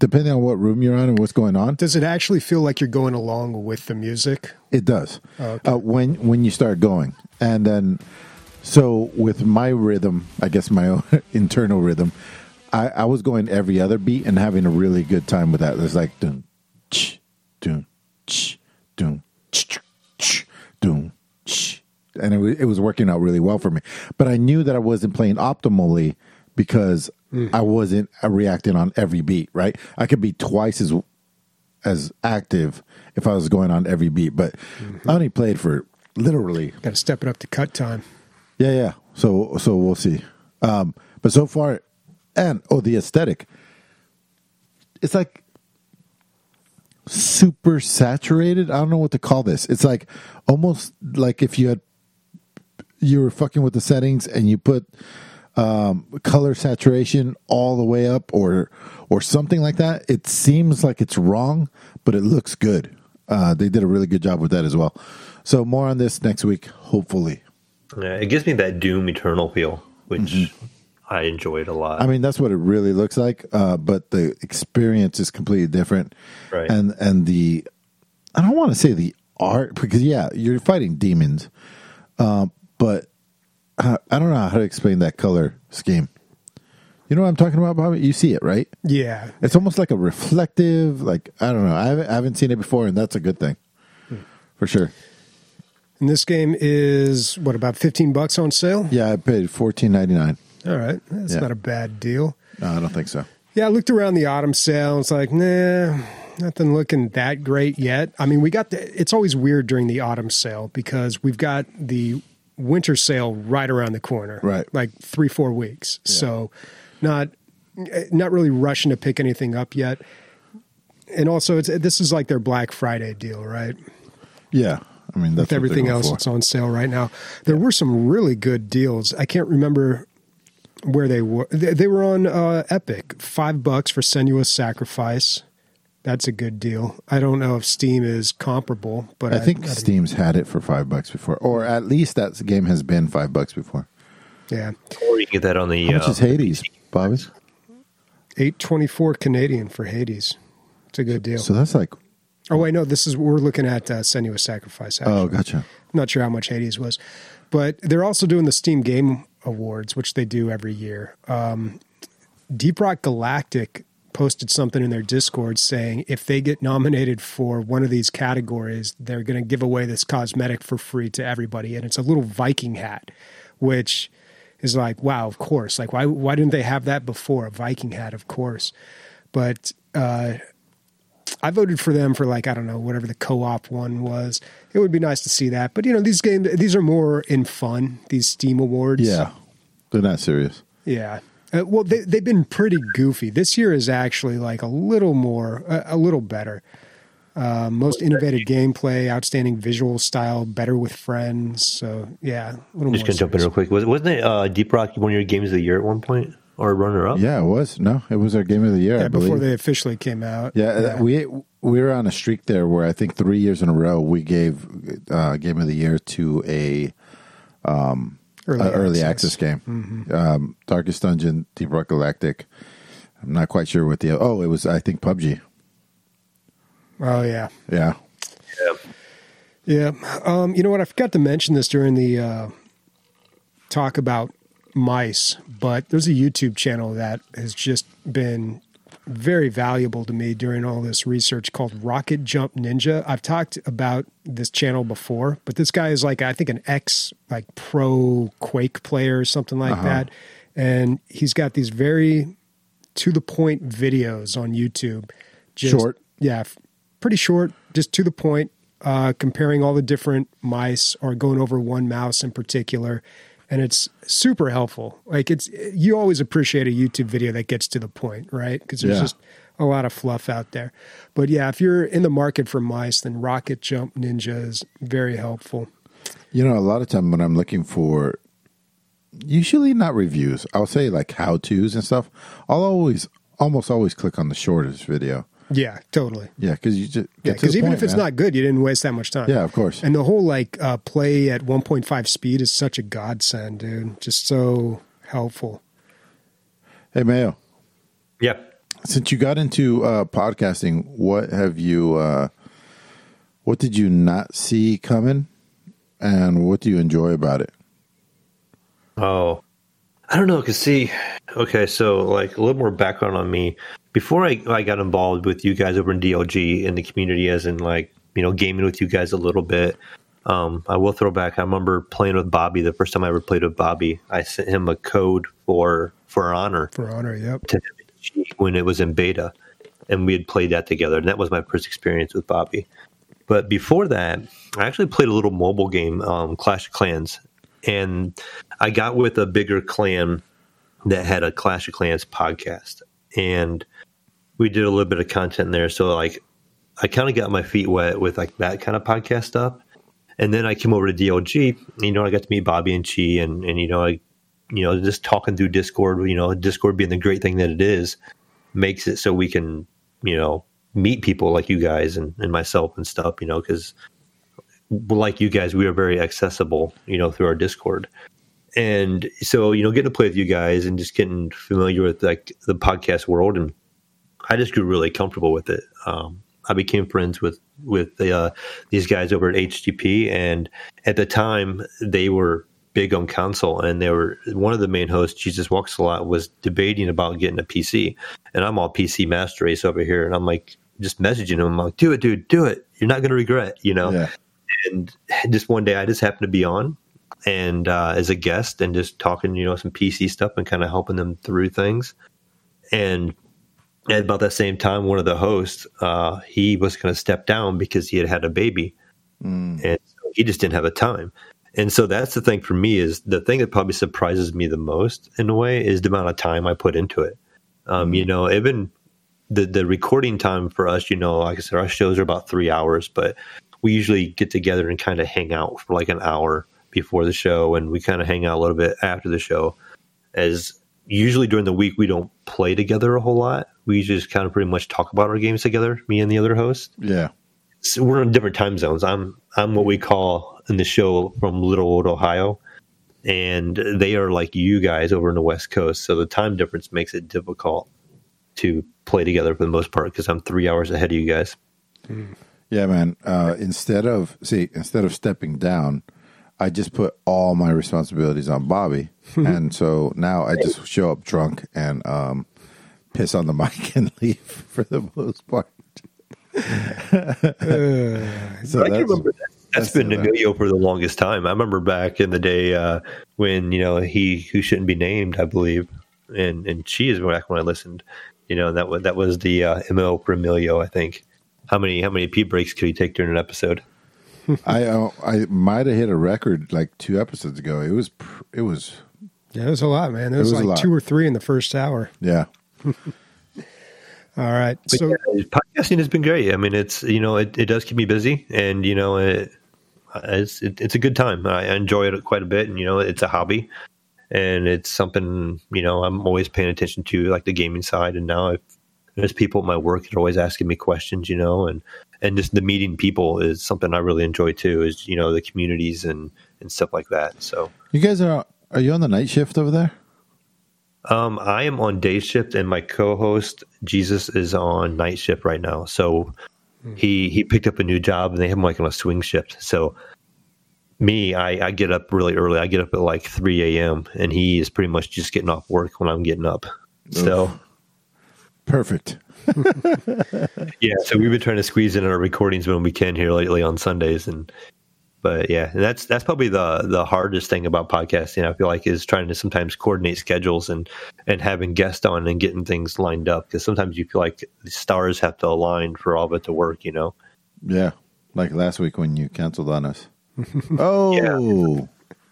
depending on what room you're on and what's going on. Does it actually feel like you're going along with the music? It does. Oh, okay. uh, when when you start going, and then so with my rhythm, I guess my own internal rhythm, I, I was going every other beat and having a really good time with that. There's like dun, ch, dun, ch, dun, ch, ch, dun, ch. And it was, it was working out really well for me. But I knew that I wasn't playing optimally because mm. I wasn't reacting on every beat, right? I could be twice as as active if I was going on every beat, but mm-hmm. I only played for literally. Got to step it up to cut time. Yeah, yeah. So so we'll see. Um, but so far, and oh, the aesthetic. It's like super saturated. I don't know what to call this. It's like almost like if you had you were fucking with the settings and you put um, color saturation all the way up or or something like that. It seems like it's wrong, but it looks good. Uh, they did a really good job with that as well. So more on this next week, hopefully. Yeah, it gives me that Doom Eternal feel, which mm-hmm. I enjoyed a lot. I mean, that's what it really looks like, uh, but the experience is completely different. Right. And and the, I don't want to say the art, because, yeah, you're fighting demons, um, but I don't know how to explain that color scheme. You know what I'm talking about, Bobby? You see it, right? Yeah. It's almost like a reflective, like, I don't know. I haven't, I haven't seen it before, and that's a good thing. Hmm. For sure. And this game is, what, about fifteen bucks on sale? Yeah, I paid fourteen ninety-nine. All right. That's yeah. not a bad deal. No, I don't think so. Yeah, I looked around the autumn sale. It's like, nah, nothing looking that great yet. I mean, we got the, it's always weird during the autumn sale because we've got the winter sale right around the corner, right? Like three, four weeks. Yeah. So not, not really rushing to pick anything up yet. And also it's, this is like their Black Friday deal, right? Yeah. I mean, that's with everything else for. that's on sale right now. There yeah. were some really good deals. I can't remember where they were. They, they were on uh, Epic. Five bucks for Senua's Sacrifice. That's a good deal. I don't know if Steam is comparable, but I, I think I Steam's had it for five bucks before, or at least that game has been five bucks before. Yeah, or you can get that on the. How much uh, is Hades, Bobby? Eight twenty four Canadian for Hades. It's a good deal. So that's like. Oh wait, no. This is we're looking at uh, Senua's Sacrifice. Actually. Oh, gotcha. I'm not sure how much Hades was, but they're also doing the Steam Game Awards, which they do every year. Um, Deep Rock Galactic posted something in their Discord saying if they get nominated for one of these categories, they're going to give away this cosmetic for free to everybody. And it's a little Viking hat, which is like, wow, of course. Like, why why didn't they have that before? A Viking hat, of course. But uh, I voted for them for like, I don't know, whatever the co-op one was. It would be nice to see that. But, you know, these games, these are more in fun, these Steam Awards. Yeah, they're not serious. Yeah. Uh, well, they, they've been pretty goofy. This year is actually like a little more, uh, a little better. Uh, most innovative gameplay, outstanding visual style, better with friends. So, yeah, a little Just more going to jump in real quick. Was, wasn't it uh, Deep Rock one of your games of the year at one point? Or runner-up? Yeah, it was. No, it was our game of the year, yeah, I believe. before they officially came out. Yeah, yeah, we we were on a streak there where I think three years in a row we gave uh, game of the year to a... Um, Early, uh, early access. access game. Mm-hmm. Um, Darkest Dungeon, Deep Rock Galactic. I'm not quite sure what the... Oh, it was, I think, P U B G. Oh, yeah. Yeah. Yeah. Yeah. Um, you know what? I forgot to mention this during the uh, talk about mice, but there's a YouTube channel that has just been very valuable to me during all this research called Rocket Jump Ninja. I've talked about this channel before, but this guy is like, I think an ex like pro Quake player or something like uh-huh. that. And he's got these very to the point videos on YouTube. Just, short. Yeah. Pretty short, just to the point, uh, comparing all the different mice or going over one mouse in particular. And it's super helpful. Like it's, you always appreciate a YouTube video that gets to the point, right? Because there's yeah. just a lot of fluff out there. But yeah, if you're in the market for mice, then Rocket Jump Ninja is very helpful. You know, a lot of time when I'm looking for, usually not reviews, I'll say like how-tos and stuff. I'll always, almost always click on the shortest video. Yeah, totally. Yeah, because you just yeah, because even point, if it's man. not good, you didn't waste that much time. Yeah, of course. And the whole like uh, play at one point five speed is such a godsend, dude. Just so helpful. Hey, Mayo. Yeah. since you got into uh, podcasting, what have you? Uh, what did you not see coming, and what do you enjoy about it? Oh, I don't know. Cause see, okay, so like a little more background on me. Before I, I got involved with you guys over in D L G in the community, as in like you know gaming with you guys a little bit. Um, I will throw back. I remember playing with Bobby the first time I ever played with Bobby. I sent him a code for for Honor. For Honor, yep. To when it was in beta, and we had played that together, and that was my first experience with Bobby. But before that, I actually played a little mobile game, um, Clash of Clans, and I got with a bigger clan that had a Clash of Clans podcast, and we did a little bit of content there. So like, I kind of got my feet wet with like that kind of podcast stuff, and then I came over to D L G. You know, I got to meet Bobby and Chi, and and you know, I, you know, just talking through Discord. You know, Discord being the great thing that it is, makes it so we can, you know, meet people like you guys and, and myself and stuff, you know, because like you guys, we are very accessible, you know, through our Discord. And so, you know, getting to play with you guys and just getting familiar with like the podcast world. And I just grew really comfortable with it. Um, I became friends with, with the, uh, these guys over at H T P. And at the time they were big on console, and they were one of the main hosts, Jesus Walks a Lot, was debating about getting a P C. And I'm all P C master race over here. And I'm like, just messaging him. I'm like, do it, dude, do it. You're not going to regret, you know? Yeah. And just one day I just happened to be on and uh, as a guest and just talking, you know, some P C stuff and kind of helping them through things. And at about that same time, one of the hosts, uh, he was going to step down because he had had a baby. Mm. And so he just didn't have the time. And so that's the thing for me, is the thing that probably surprises me the most in a way is the amount of time I put into it. Um, mm. You know, even the, the recording time for us, you know, like I said, our shows are about three hours, but we usually get together and kind of hang out for like an hour before the show. And we kind of hang out a little bit after the show. As usually during the week, we don't play together a whole lot. We just kind of pretty much talk about our games together, me and the other host. Yeah. So we're in different time zones. I'm, I'm what we call in the show from Little Old Ohio, and they are like you guys over in the West Coast. So the time difference makes it difficult to play together for the most part, because I'm three hours ahead of you guys. Yeah, man. Uh, instead of see, instead of stepping down, I just put all my responsibilities on Bobby, and so now I just show up drunk and um, piss on the mic and leave for the most part. uh, so I can remember that. That's, that's been Emilio for the longest time. I remember back in the day uh, when, you know, he who shouldn't be named, I believe, and and she is back when I listened. You know, that was that was the uh, M L for Emilio, I think. How many how many pee breaks could he take during an episode? I uh, I might have hit a record like two episodes ago. It was it was yeah, it was a lot, man. It was, it was like two or three in the first hour. Yeah. All right. But so yeah, podcasting has been great. I mean, it's, you know, it, it does keep me busy, and, you know, it, it's, it, it's a good time. I enjoy it quite a bit, and, you know, it's a hobby, and it's something, you know, I'm always paying attention to, like the gaming side. And now I've, there's people at my work that are always asking me questions, you know, and, and just the meeting people is something I really enjoy too, is, you know, the communities and, and stuff like that. So you guys are, are you on the night shift over there? Um, I am on day shift, and my co-host Jesus is on night shift right now. So mm. he he picked up a new job, and they have him like on a swing shift. So me, I, I get up really early. I get up at like three a.m. and he is pretty much just getting off work when I'm getting up. Oof. So perfect. Yeah. So we've been trying to squeeze in our recordings when we can here lately on Sundays, and. But yeah, and that's that's probably the the hardest thing about podcasting, I feel like, is trying to sometimes coordinate schedules and, and having guests on and getting things lined up, because sometimes you feel like the stars have to align for all of it to work, you know? Yeah, like last week when you canceled on us. Oh, yeah.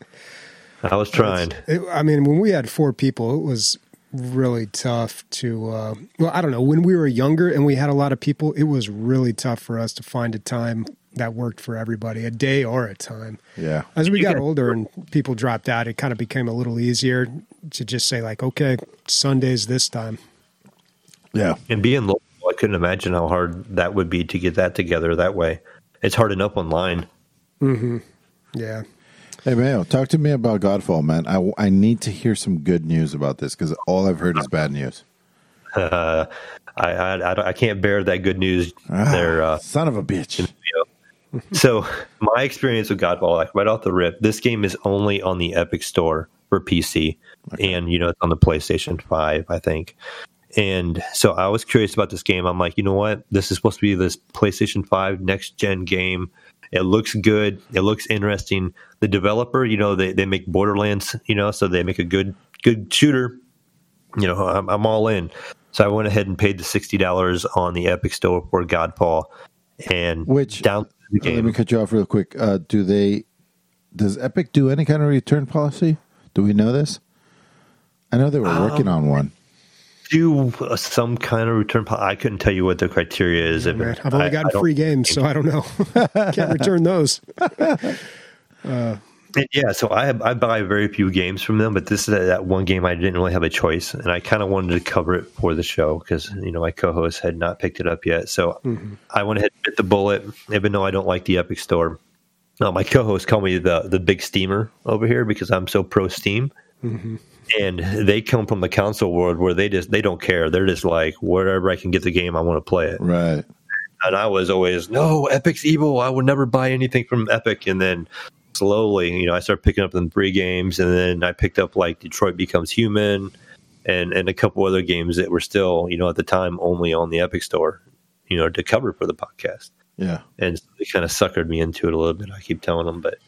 I was trying. It, I mean, when we had four people, it was really tough to. Uh, well, I don't know. When we were younger and we had a lot of people, it was really tough for us to find a time that worked for everybody, a day or a time. Yeah. As we got older and people dropped out, it kind of became a little easier to just say like, okay, Sunday's this time. Yeah. And being local, I couldn't imagine how hard that would be to get that together that way. It's hard enough online. Mm-hmm. Yeah. Hey, Mayo, talk to me about Godfall, man. I, I need to hear some good news about this, because all I've heard is bad news. Uh, I I, I, I can't bear that good news. Ah, there, uh, son of a bitch. So my experience with Godfall, like right off the rip, this game is only on the Epic Store for P C, okay. and you know it's on the PlayStation five, I think. And so I was curious about this game. I'm like, you know what? This is supposed to be this PlayStation five next gen game. It looks good. It looks interesting. The developer, you know, they, they make Borderlands, you know, so they make a good good shooter. You know, I'm, I'm all in. So I went ahead and paid the sixty dollars on the Epic Store for Godfall, and which down. Game. Let me cut you off real quick. Uh, do they? Does Epic do any kind of return policy? Do we know this? I know they were working um, on one. Do uh, some kind of return policy? I couldn't tell you what the criteria is. Oh, man. I've only I, gotten I free games, so I don't know. Can't return those. uh, and yeah, so I have, I buy very few games from them, but this is that one game I didn't really have a choice, and I kind of wanted to cover it for the show because you know my co-host had not picked it up yet, so mm-hmm. I went ahead and bit the bullet, even though I don't like the Epic Store. No, my co-host called me the the big steamer over here because I'm so pro Steam, mm-hmm. and they come from the console world where they just they don't care. They're just like wherever I can get the game, I want to play it. Right. And I was always no, Epic's evil. I would never buy anything from Epic, and then. Slowly, you know, I started picking up them free games, and then I picked up like Detroit Becomes Human, and and a couple other games that were still, you know, at the time only on the Epic Store, you know, to cover for the podcast. Yeah, and so they kind of suckered me into it a little bit. I keep telling them, but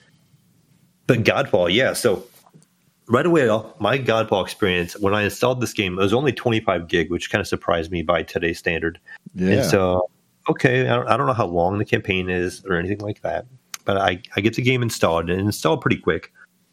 but Godfall, yeah. So right away, my Godfall experience when I installed this game, it was only twenty-five gig, which kind of surprised me by today's standard. Yeah. And so, okay, I don't, I don't know how long the campaign is or anything like that. But I, I get the game installed and installed pretty quick.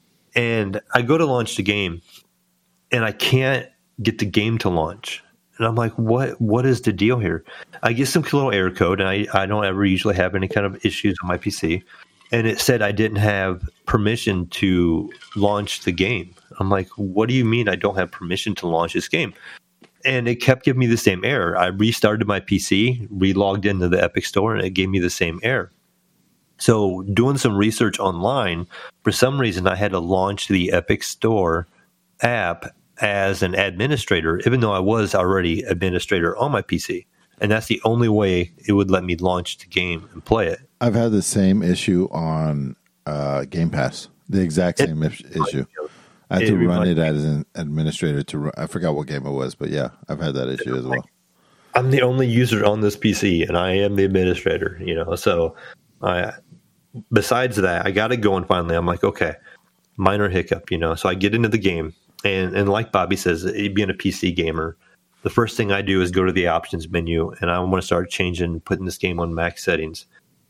And I go to launch the game and I can't get the game to launch. And I'm like, what what is the deal here? I get some little error code, and I, I don't ever usually have any kind of issues on my P C. And it said I didn't have permission to launch the game. I'm like, what do you mean I don't have permission to launch this game? And it kept giving me the same error. I restarted my P C, re-logged into the Epic Store, and it gave me the same error. So doing some research online, for some reason I had to launch the Epic Store app as an administrator, even though I was already administrator on my P C. And that's the only way it would let me launch the game and play it. I've had the same issue on uh, Game Pass, the exact same it, issue. I had to run it as an administrator. To run, I forgot what game it was, but yeah, I've had that issue as well. I'm the only user on this P C, and I am the administrator, you know, so... I, besides that, I got it going finally. I'm like, okay, minor hiccup, you know. So I get into the game, and, and like Bobby says, being a P C gamer, the first thing I do is go to the options menu, and I want to start changing, putting this game on max settings.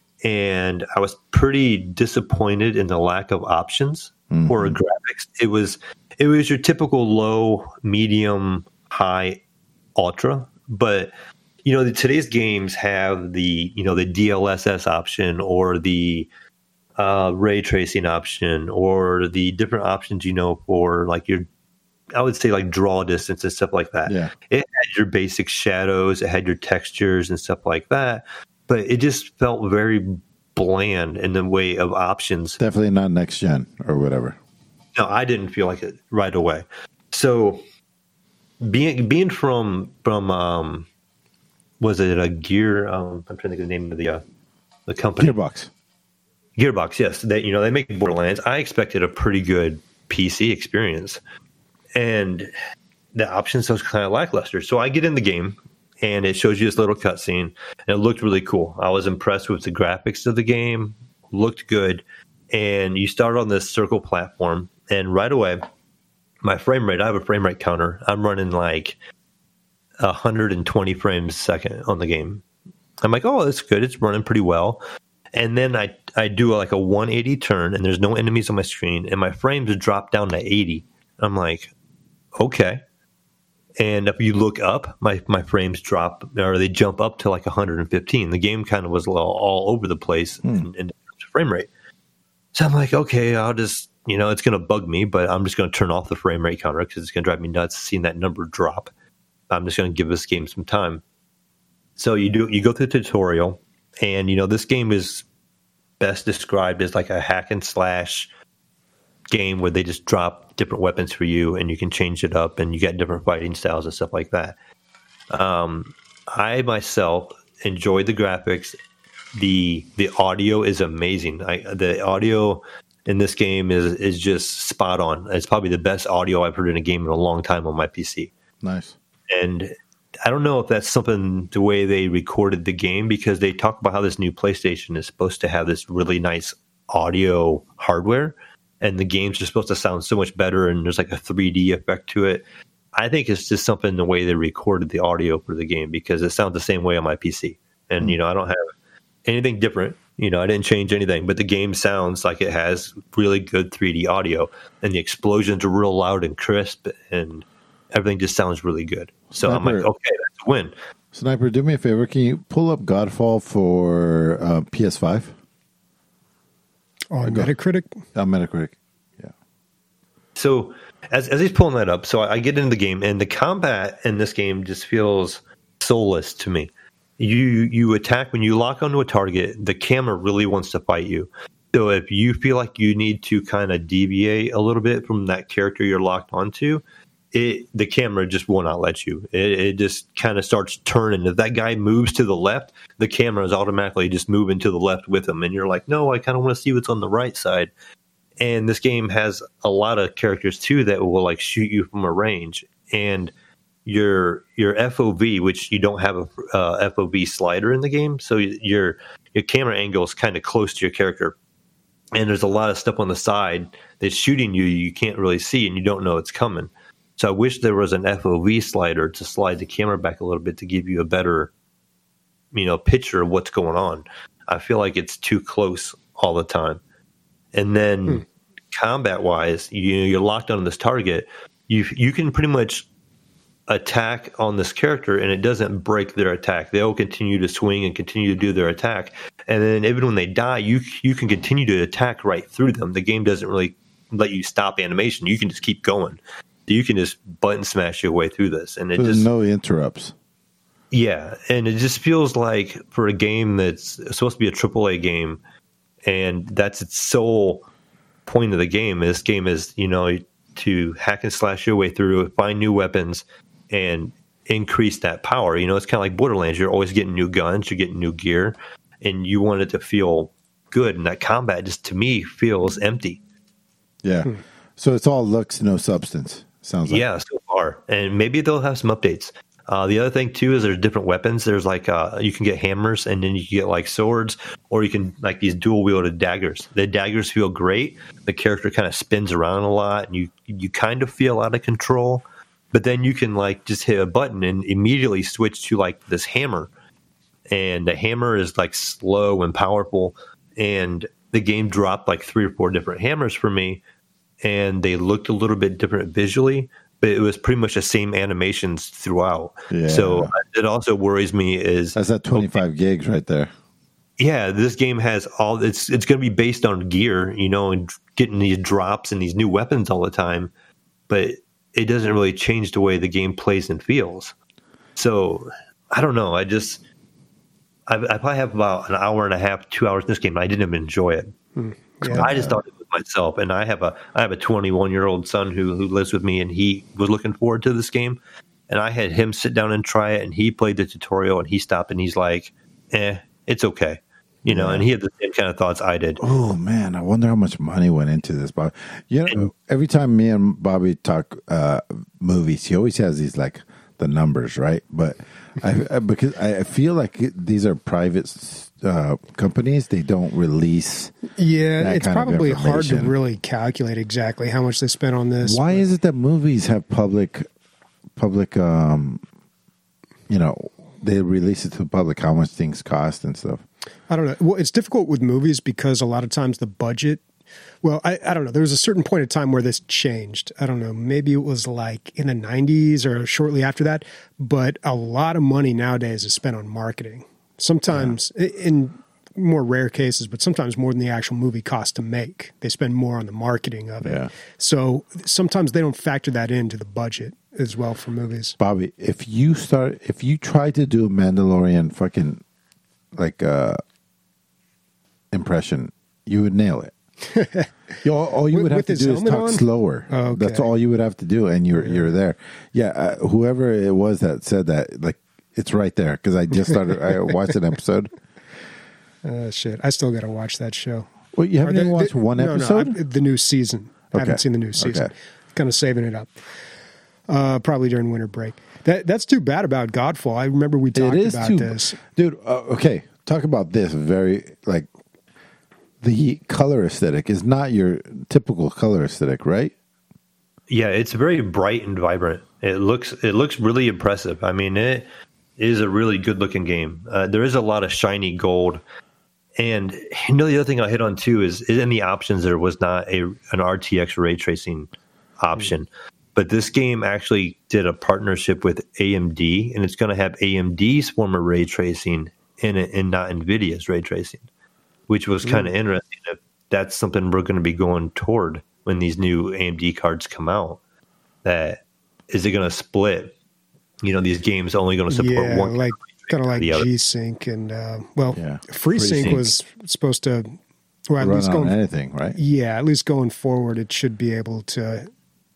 And I was pretty disappointed in the lack of options mm-hmm. for graphics. It was it was your typical low, medium, high, ultra, but you know, the, today's games have the, you know, the D L S S option or the uh, ray tracing option or the different options, you know, for like your, I would say like draw distance and stuff like that. Yeah. It had your basic shadows, it had your textures and stuff like that, but it just felt very bland in the way of options. Definitely not next gen or whatever. No, I didn't feel like it right away. So being being from from um, was it a Gear? Um, I'm trying to think of the name of the uh, the company. Gearbox. Gearbox, yes. They you know they make Borderlands. I expected a pretty good P C experience, and the options was kind of lackluster. So I get in the game, and it shows you this little cutscene, and it looked really cool. I was impressed with the graphics of the game. Looked good, and you start on this circle platform, and right away, my frame rate. I have a frame rate counter. I'm running like one hundred twenty frames a second on the game. I'm like, oh, that's good. It's running pretty well. And then I, I do like a one eighty turn, and there's no enemies on my screen, and my frames drop down to eighty. I'm like, okay. And if you look up, my, my frames drop, or they jump up to like one hundred fifteen. The game kind of was a little all over the place hmm. in, in frame rate. So I'm like, okay, I'll just, you know, it's going to bug me, but I'm just going to turn off the frame rate counter because it's going to drive me nuts seeing that number drop. I'm just going to give this game some time. So you do you go through the tutorial, and you know this game is best described as like a hack and slash game where they just drop different weapons for you, and you can change it up, and you get different fighting styles and stuff like that. Um, I myself enjoyed the graphics. the The audio is amazing. I, the audio in this game is is just spot on. It's probably the best audio I've heard in a game in a long time on my P C. Nice. And I don't know if that's something the way they recorded the game, because they talk about how this new PlayStation is supposed to have this really nice audio hardware, and the games are supposed to sound so much better, and there's like a three D effect to it. I think it's just something the way they recorded the audio for the game, because it sounds the same way on my P C. And, mm. you know, I don't have anything different. You know, I didn't change anything, but the game sounds like it has really good three D audio, and the explosions are real loud and crisp, and everything just sounds really good. So Sniper, I'm like, okay, that's a win. Sniper, do me a favor. Can you pull up Godfall for uh, P S five? On Metacritic? On Metacritic, yeah. So as as he's pulling that up, so I, I get into the game, and the combat in this game just feels soulless to me. You you attack when you lock onto a target. The camera really wants to fight you. So if you feel like you need to kind of deviate a little bit from that character you're locked onto, it the camera just will not let you. It, it just kind of starts turning. If that guy moves to the left, the camera is automatically just moving to the left with him, and you're like, no, I kind of want to see what's on the right side. And this game has a lot of characters too that will like shoot you from a range, and your your F O V, which you don't have a uh, F O V slider in the game, so your your camera angle is kind of close to your character, and there's a lot of stuff on the side that's shooting you you can't really see, and you don't know it's coming. So I wish there was an F O V slider to slide the camera back a little bit to give you a better, you know, picture of what's going on. I feel like it's too close all the time. And then hmm. combat wise, you know, you're locked on this target. You you can pretty much attack on this character, and it doesn't break their attack. They'll continue to swing and continue to do their attack. And then even when they die, you you can continue to attack right through them. The game doesn't really let you stop animation. You can just keep going. You can just button smash your way through this, and it There's just no interrupts. Yeah, and it just feels like for a game that's supposed to be a triple A game, and that's its sole point of the game. This game is, you know, to hack and slash your way through, find new weapons, and increase that power. You know, it's kind of like Borderlands. You're always getting new guns, you're getting new gear, and you want it to feel good. And that combat just to me feels empty. Yeah, hmm. So it's all looks, no substance. Sounds like. Yeah, so far. And maybe they'll have some updates. Uh, the other thing, too, is there's different weapons. There's like, uh, you can get hammers, and then you can get like swords, or you can like these dual wielded daggers. The daggers feel great. The character kind of spins around a lot, and you, you kind of feel out of control. But then you can like just hit a button and immediately switch to like this hammer. And the hammer is like slow and powerful. And the game dropped like three or four different hammers for me, and they looked a little bit different visually, but it was pretty much the same animations throughout. Yeah. So it also worries me is that's at twenty-five okay, gigs right there. Yeah, this game has all it's it's going to be based on gear, you know, and getting these drops and these new weapons all the time, but it doesn't really change the way the game plays and feels. So I don't know. I just I, I probably have about an hour and a half, two hours in this game. And I didn't even enjoy it. Hmm. Yeah. I just thought it was myself, and I have a I have a twenty-one year old son who who lives with me, and he was looking forward to this game, and I had him sit down and try it, and he played the tutorial, and he stopped, and he's like, "Eh, it's okay," you know, yeah. And he had the same kind of thoughts I did. Oh man, I wonder how much money went into this, Bob. You know, and, every time me and Bobby talk uh, movies, he always has these like the numbers, right? But I, I because I feel like it, these are private uh, companies. They don't release. Yeah, it's probably hard to really calculate exactly how much they spent on this. Why but. is it that movies have public, public, um, you know, they release it to the public how much things cost and stuff? I don't know. Well, it's difficult with movies because a lot of times the budget. Well, I, I don't know. There was a certain point of time where this changed. I don't know. Maybe it was like in the nineties or shortly after that. But a lot of money nowadays is spent on marketing. Sometimes, yeah. in more rare cases, but sometimes more than the actual movie costs to make. They spend more on the marketing of it. Yeah. So sometimes they don't factor that into the budget as well for movies. Bobby, if you start, if you try to do a Mandalorian fucking like uh, impression, you would nail it. you, all, all you with, would have to do is talk on? slower. Oh, okay. That's all you would have to do, and you're yeah. you're there. Yeah, uh, whoever it was that said that, like it's right there because I just started. I watched an episode. Uh, shit, I still got to watch that show. Well, you haven't Or even the- watched the- one no, episode. No, I, the new season. I Okay. haven't seen the new season. Okay. Kind of saving it up. Uh, probably during winter break. That that's too bad about Godfall. I remember we talked it is about too, this. dude. Uh, okay, talk about this. Very like the color aesthetic is not your typical color aesthetic, right? Yeah, it's very bright and vibrant. It looks it looks really impressive. I mean, it is a really good looking game. Uh, there is a lot of shiny gold, and you know the other thing I hit on too is, is in the options there was not a an R T X ray tracing option, but this game actually did a partnership with A M D, and it's going to have A M D's former ray tracing in it, and not NVIDIA's ray tracing, which was kind of interesting. If that's something we're going to be going toward when these new A M D cards come out. That is it going to split? You know, these games only going to support Yeah, one, like kind of like the other. G-Sync and uh, well, Yeah. FreeSync FreeSync. was supposed to. Well, at Run least on going. anything, right? Yeah, at least going forward, it should be able to.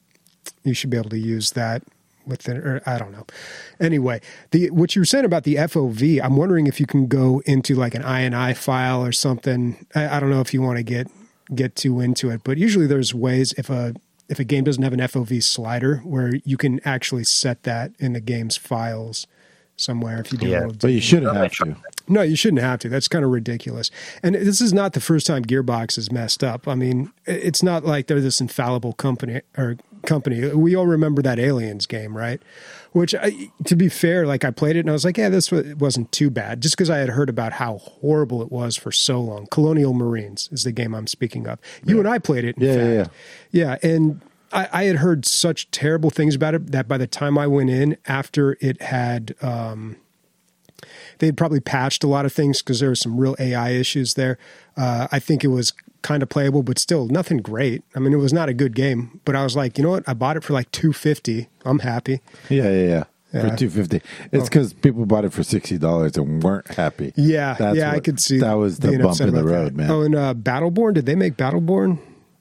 You should be able to use that within, or I don't know. Anyway, the what you were saying about the F O V, I'm wondering if you can go into like an I N I file or something. I, I don't know if you want to get get too into it, but usually there's ways if a if a game doesn't have an F O V slider where you can actually set that in the game's files somewhere. If you do, Yeah, a little But you shouldn't have to. no, you shouldn't have to. That's kind of ridiculous. And this is not the first time Gearbox is messed up. I mean, it's not like they're this infallible company or company. We all remember that Aliens game, right? Which, I, to be fair, like I played it and I was like, yeah, this wasn't too bad. Just because I had heard about how horrible it was for so long. Colonial Marines is the game I'm speaking of. You and I played it. In Yeah, fact. yeah, yeah. Yeah, and I, I had heard such terrible things about it that by the time I went in, after it had, um, they had probably patched a lot of things because there were some real A I issues there. Uh, I think it was kind of playable, but still nothing great. I mean, it was not a good game, but I was like, you know what? I bought it for like two fifty. I'm happy. Yeah, yeah, yeah. Yeah. For two fifty, it's because people bought it for sixty dollars and weren't happy. Yeah, That's yeah, I what- could see that was the being bump upset in the about road, that. man. Oh, and uh, Battleborn. Did they make Battleborn?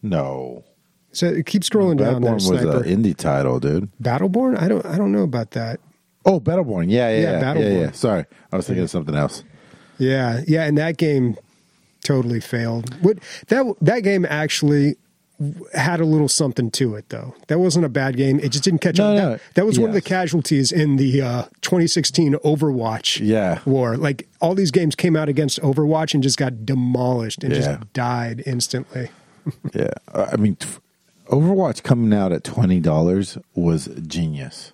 No, So keep scrolling down there, Battleborn was Sniper. an indie title, dude. Battleborn? I don't. I don't know about that. Oh, Battleborn. Yeah, yeah, Yeah, yeah, yeah, Battleborn. yeah. Sorry, I was thinking of something else. Yeah, yeah, and that game totally failed. What that that game actually had a little something to it, though. That wasn't a bad game. It just didn't catch No, on. no, That, that was one of the yes. casualties in the uh, twenty sixteen Overwatch Yeah. war. Like all these games came out against Overwatch and just got demolished and Yeah. just died instantly. Yeah, Uh, I mean, t- Overwatch coming out at twenty dollars was genius.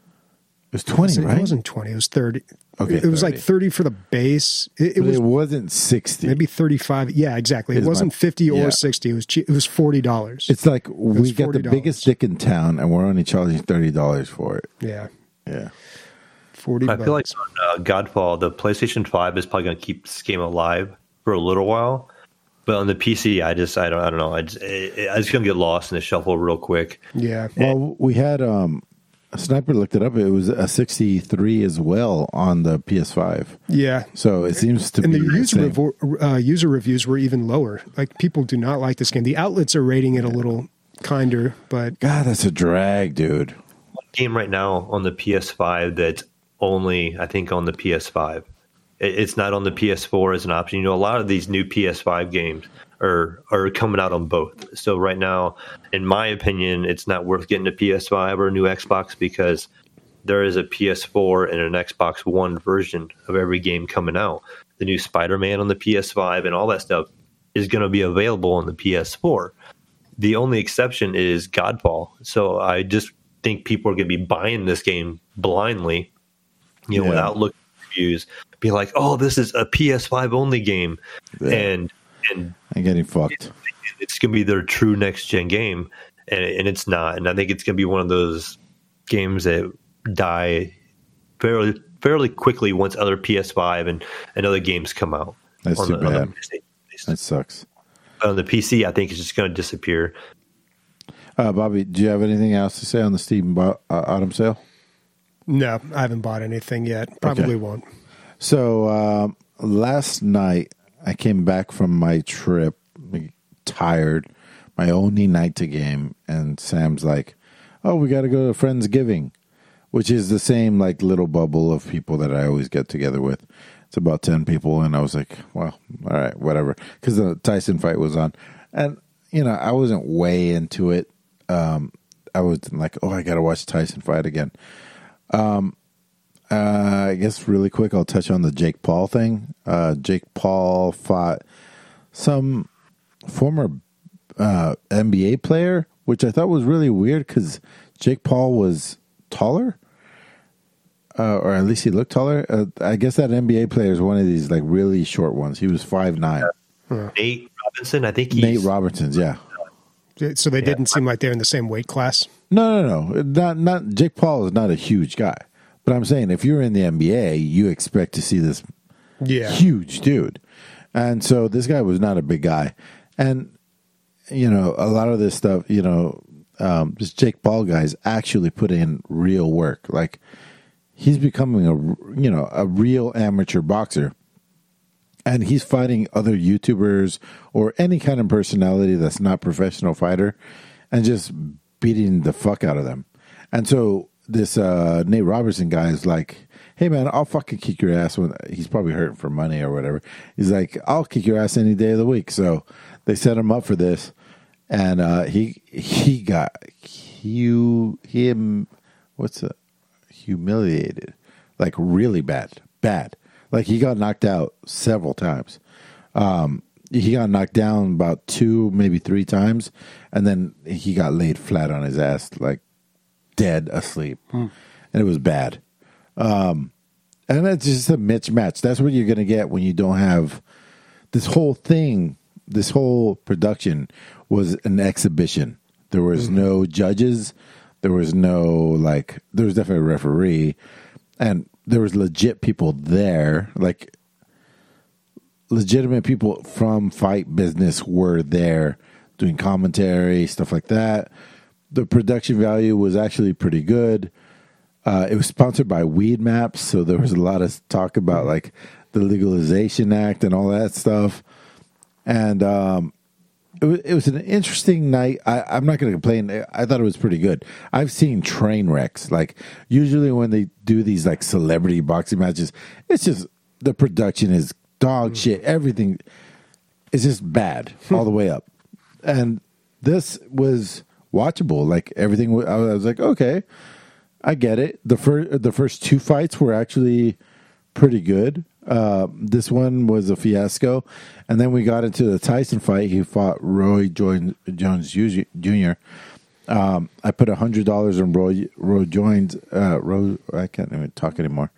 It was twenty, It right? wasn't twenty. It was thirty. Okay, it was like thirty. thirty for the base. It, it But was it wasn't sixty. maybe thirty-five. Yeah, exactly. It Is my- wasn't fifty or yeah. sixty. It was cheap. It was forty dollars. It's like we was got the forty dollars. biggest dick in town, and we're only charging thirty dollars for it. Yeah, Yeah, forty. I feel like bucks. on uh, Godfall, the PlayStation five is probably going to keep this game alive for a little while. But on the P C, I just, I don't, I don't know. I just, it, I just gonna get lost in the shuffle real quick. Yeah. well, we had um, a Sniper looked it up. It was a sixty-three as well on the P S five. Yeah. So it seems to And be the user same. revo- uh, user reviews were even lower. Like people do not like this game. The outlets are rating it a little kinder, but God, that's a drag, dude. Game right now on the P S five that's only, I think, on the P S five. It, it's not on the P S four as an option. You know, a lot of these new P S five games are are coming out on both. So right now, in my opinion, it's not worth getting a P S five or a new Xbox because there is a P S four and an Xbox One version of every game coming out. The new Spider-Man on the P S five and all that stuff is going to be available on the P S four. The only exception is Godfall. So I just think people are going to be buying this game blindly, you know, Yeah. without looking at reviews, be like, "Oh, this is a P S five only game," Yeah. and and I'm getting fucked. it's going to be their true next gen game, and and it's not. And I think it's going to be one of those games that die fairly fairly quickly once other P S five and, and other games come out. That's on too the, on the bad. PlayStation. That sucks. On the P C, I think it's just going to disappear. Uh, Bobby, do you have anything else to say on the Steam Bo- uh, Autumn sale? no, I haven't bought anything yet. Probably Okay. won't. So um, last night I came back from my trip, like, tired, my only night to game, and Sam's like, "Oh, we got to go to Friendsgiving." which is the same like little bubble of people that I always get together with. It's about ten people, and I was like, well, all right, whatever, because the Tyson fight was on, and you know, I wasn't way into it. Um, I was like, oh, I got to watch Tyson fight again. Um, uh, I guess really quick, I'll touch on the Jake Paul thing. Uh, Jake Paul fought some former uh, N B A player, which I thought was really weird because Jake Paul was taller. Uh, or at least he looked taller. Uh, I guess that N B A player is one of these like really short ones. He was five nine. Huh. Nate Robinson, I think he's... Nate Robinson's, yeah. So they didn't yeah. seem like they're in the same weight class? No, no, no. Not, not, Jake Paul is not a huge guy. But I'm saying if you're in the N B A, you expect to see this yeah. huge dude. And so this guy was not a big guy. And, you know, a lot of this stuff, you know, um, this Jake Paul guy's actually put in real work. Like, he's becoming a, you know, a real amateur boxer, and he's fighting other YouTubers or any kind of personality that's not professional fighter, and just beating the fuck out of them. And so this uh, Nate Robertson guy is like, "Hey man, I'll fucking kick your ass." When he's probably hurting for money or whatever, he's like, "I'll kick your ass any day of the week." So they set him up for this, and uh, he he got you him. What's the humiliated, like really bad, bad. Like he got knocked out several times. Um, he got knocked down about two, maybe three times, and then he got laid flat on his ass, like dead asleep, hmm. and it was bad. Um, and that's just a mismatch. That's what you're going to get when you don't have this whole thing. This whole production was an exhibition. There was mm-hmm. no judges. There was no, like, there was definitely a referee, and there was legit people there, like, legitimate people from fight business were there doing commentary, stuff like that. The production value was actually pretty good. Uh, it was sponsored by Weed Maps, so there was a lot of talk about, like, the Legalization Act and all that stuff. And, um, It was, it was an interesting night. I, I'm not going to complain. I thought it was pretty good. I've seen train wrecks. Like, usually when they do these, like, celebrity boxing matches, it's just, the production is dog shit. Everything is just bad all the way up. And this was watchable. Like, everything, I was like, okay, I get it. The first, the first two fights were actually pretty good. Uh, this one was a fiasco. And then we got into the Tyson fight. He fought Roy Jones Junior Um, I put one hundred dollars on Roy, Roy Jones. Uh, Roy, I can't even talk anymore.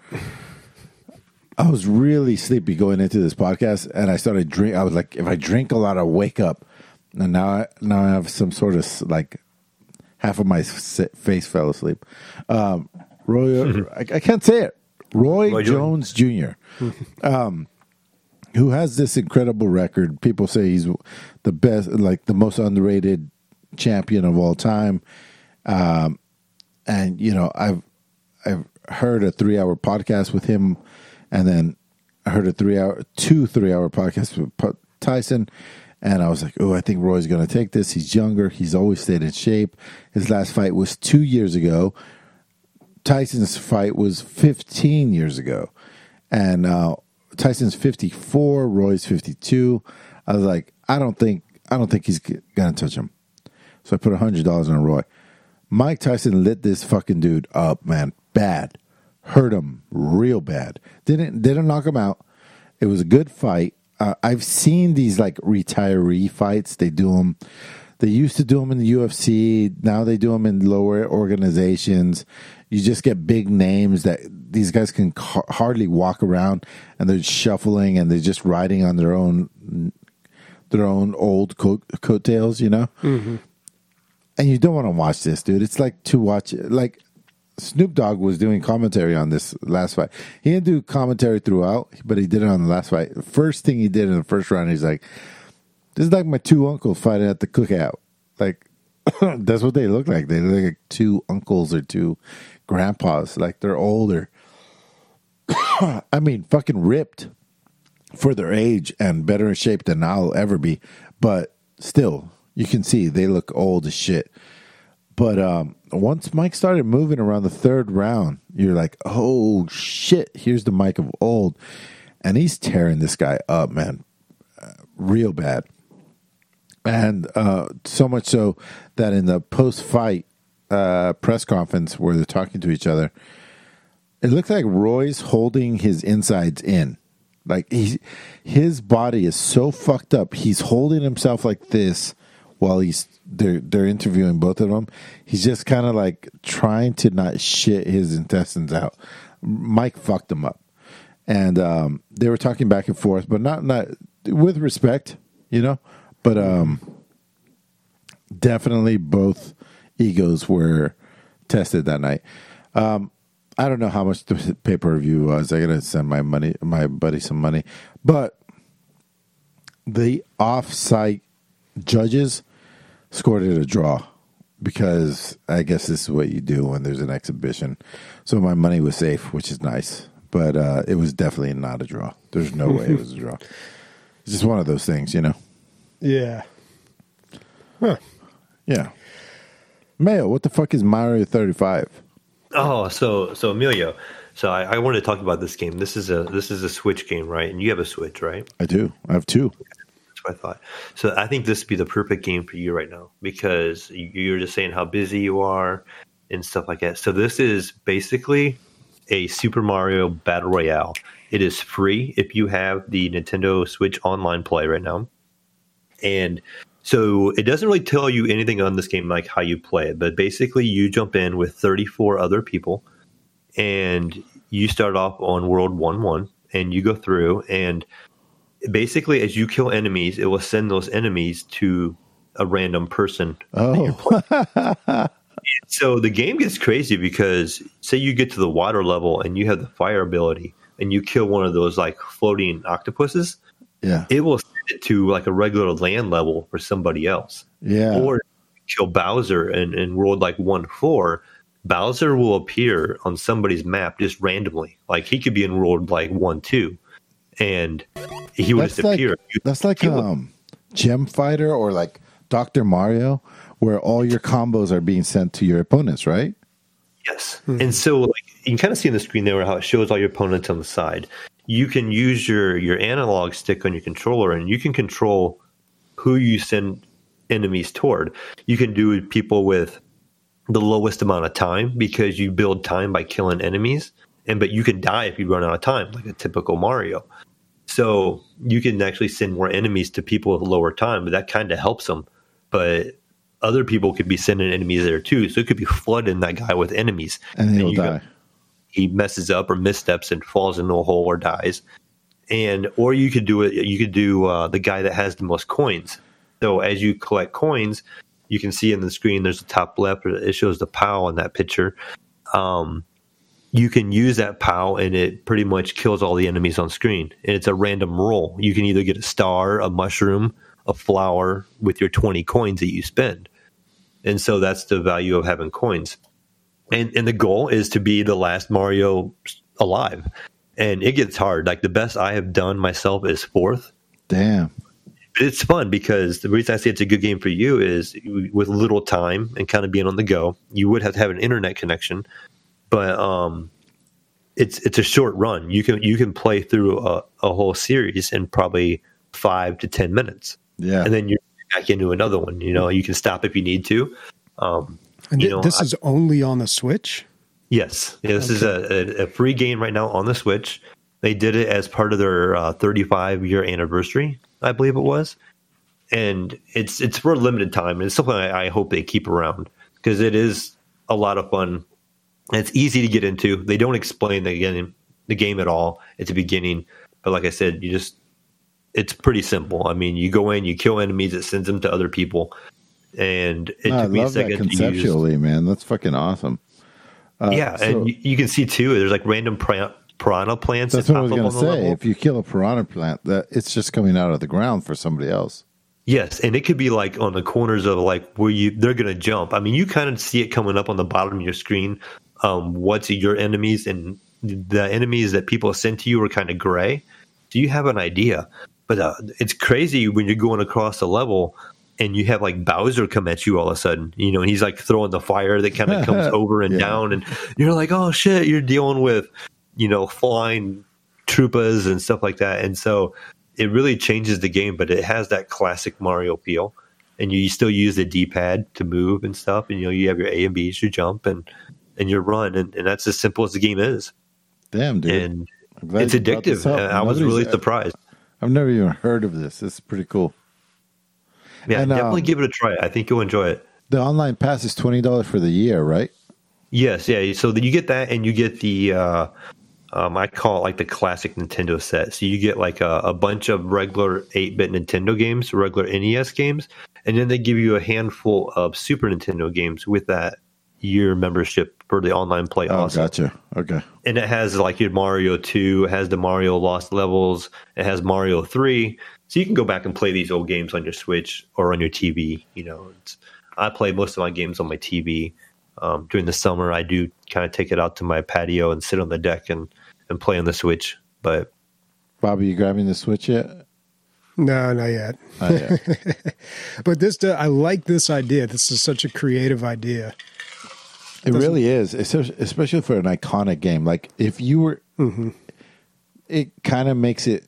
I was really sleepy going into this podcast, and I started drink. I was like, if I drink a lot, I'll wake up. And now I, now I have some sort of, like, half of my face fell asleep. Um, Roy, I, I can't say it. Roy, Roy Jones Junior um, who has this incredible record. People say he's the best, like the most underrated champion of all time. Um, and you know, I've I've heard a three-hour podcast with him, and then I heard a three-hour, two three-hour podcasts with Tyson. And I was like, oh, I think Roy's going to take this. He's younger. He's always stayed in shape. His last fight was two years ago. Tyson's fight was fifteen years ago, and uh, Tyson's fifty-four, Roy's fifty-two. I was like, I don't think, I don't think he's gonna touch him. So I put a hundred dollars on Roy. Mike Tyson lit this fucking dude up, man, bad, hurt him real bad. Didn't didn't knock him out. It was a good fight. Uh, I've seen these like retiree fights. They do them. They used to do them in the U F C. Now they do them in lower organizations. You just get big names that these guys can ca- hardly walk around, and they're shuffling and they're just riding on their own their own old coat, coattails, you know. Mm-hmm. And you don't want to watch this, dude. It's like to watch like Snoop Dogg was doing commentary on this last fight. He didn't do commentary throughout, but he did it on the last fight. The first thing he did in the first round, he's like, "This is like my two uncles fighting at the cookout." Like, that's what they look like. They look like two uncles or two grandpas. Like, they're older. I mean, fucking ripped for their age and better in shape than I'll ever be. But still, you can see they look old as shit. But um, once Mike started moving around the third round, you're like, oh shit, here's the Mike of old. And he's tearing this guy up, man, uh, real bad. And uh, so much so that in the post-fight uh, press conference where they're talking to each other, it looks like Roy's holding his insides in. Like he, his body is so fucked up. He's holding himself like this while he's they're they're interviewing both of them. He's just kind of like trying to not shit his intestines out. Mike fucked him up, and um, they were talking back and forth, but not not with respect, you know. But um, definitely both egos were tested that night. Um, I don't know how much the pay per view was. I gotta send my money, my buddy, some money. But the off-site judges scored it a draw because I guess this is what you do when there's an exhibition. So my money was safe, which is nice. But uh, it was definitely not a draw. There's no way it was a draw. It's just one of those things, you know. Yeah. Huh. Yeah. Mayo, what the fuck is Mario thirty-five? Oh, so so Emilio, so I, I wanted to talk about this game. This is a this is a Switch game, right? And you have a Switch, right? I do. I have two. That's what I thought. So I think this would be the perfect game for you right now because you're just saying how busy you are and stuff like that. So this is basically a Super Mario Battle Royale. It is free if you have the Nintendo Switch Online Play right now. And so it doesn't really tell you anything on this game, like how you play it, but basically you jump in with thirty-four other people and you start off on world one one and you go through and basically as you kill enemies, it will send those enemies to a random person. Oh, so the game gets crazy because say you get to the water level and you have the fire ability and you kill one of those like floating octopuses. yeah. It will send it to like a regular land level for somebody else. Yeah. Or kill Bowser in, in world like one four, Bowser will appear on somebody's map just randomly. Like he could be in world like one two, and he would That's just like, appear. You that's like kill him. um, Gem Fighter or like Doctor Mario, where all your combos are being sent to your opponents, right? Yes. And so like you can kind of see on the screen there how it shows all your opponents on the side. You can use your, your analog stick on your controller and you can control who you send enemies toward. You can do people with the lowest amount of time because you build time by killing enemies. And but you can die if you run out of time, like a typical Mario. So you can actually send more enemies to people with lower time, but that kind of helps them. But other people could be sending enemies there too. So it could be flooding that guy with enemies. And he'll you die. Go, he messes up or missteps and falls into a hole or dies. And or you could do it. You could do uh, the guy that has the most coins. So as you collect coins, you can see in the screen there's a top left. It shows the P O W in that picture. Um, you can use that P O W and it pretty much kills all the enemies on screen. And it's a random roll. You can either get a star, a mushroom, a flower with your twenty coins that you spend. And so that's the value of having coins. And and the goal is to be the last Mario alive. And it gets hard. Like the best I have done myself is fourth. Damn. But it's fun because the reason I say it's a good game for you is with little time and kind of being on the go, you would have to have an internet connection. But um, it's it's a short run. You can you can play through a, a whole series in probably five to ten minutes. Yeah. And then you're back into another one. You know, you can stop if you need to. Um, And you th- know, this I- is only on the Switch? Yes. Yeah, this is a, a, a free game right now on the Switch. They did it as part of their uh, thirty-five year anniversary, I believe it was. And it's it's for a limited time. And it's something I, I hope they keep around because it is a lot of fun. And it's easy to get into. They don't explain the game, the game at all at the beginning. But like I said, you just it's pretty simple. I mean, you go in, you kill enemies, it sends them to other people. And it No, I took me a love that second to use. conceptually, man. That's fucking awesome. Uh, Yeah, so- and you, you can see too. There's like random piranha, piranha plants. That's that what I was pop going up to on the say. level. If you kill a piranha plant, that it's just coming out of the ground for somebody else. Yes, and it could be like on the corners of like where you they're going to jump. I mean, you kind of see it coming up on the bottom of your screen. Um, what's your enemies and the enemies that people send to you are kind of gray, so you have an idea. But uh, it's crazy when you're going across the level and you have like Bowser come at you all of a sudden, you know, and he's like throwing the fire that kind of comes over and Yeah. down, and you're like, oh shit, you're dealing with, you know, flying troopas and stuff like that. And so it really changes the game, but it has that classic Mario feel. And you still use the D-pad to move and stuff, and you know, you have your A and B's, you jump and and you run, and, and that's as simple as the game is. Damn, dude. And I'm glad it's you brought addictive. this up. I was Nobody's- really surprised. I've never even heard of this. This is pretty cool. Yeah, And, definitely um, give it a try. I think you'll enjoy it. The online pass is twenty dollars for the year, right? Yes, yeah. So that you get that, and you get the uh, um, I call it like the classic Nintendo set. So you get like a, a bunch of regular eight-bit Nintendo games, regular N E S games, and then they give you a handful of Super Nintendo games with that year membership for the online play. Oh, also. gotcha. Okay. And it has like your Mario two, it has the Mario Lost Levels, it has Mario three. So you can go back and play these old games on your Switch or on your T V. You know, it's, I play most of my games on my T V. Um, during the summer, I do kind of take it out to my patio and sit on the deck and, and play on the Switch. But Bobby, you grabbing the Switch yet? No, not yet. Not yet. But this, I like this idea. This is such a creative idea. It really is, especially especially for an iconic game. Like if you were, it kind of makes it.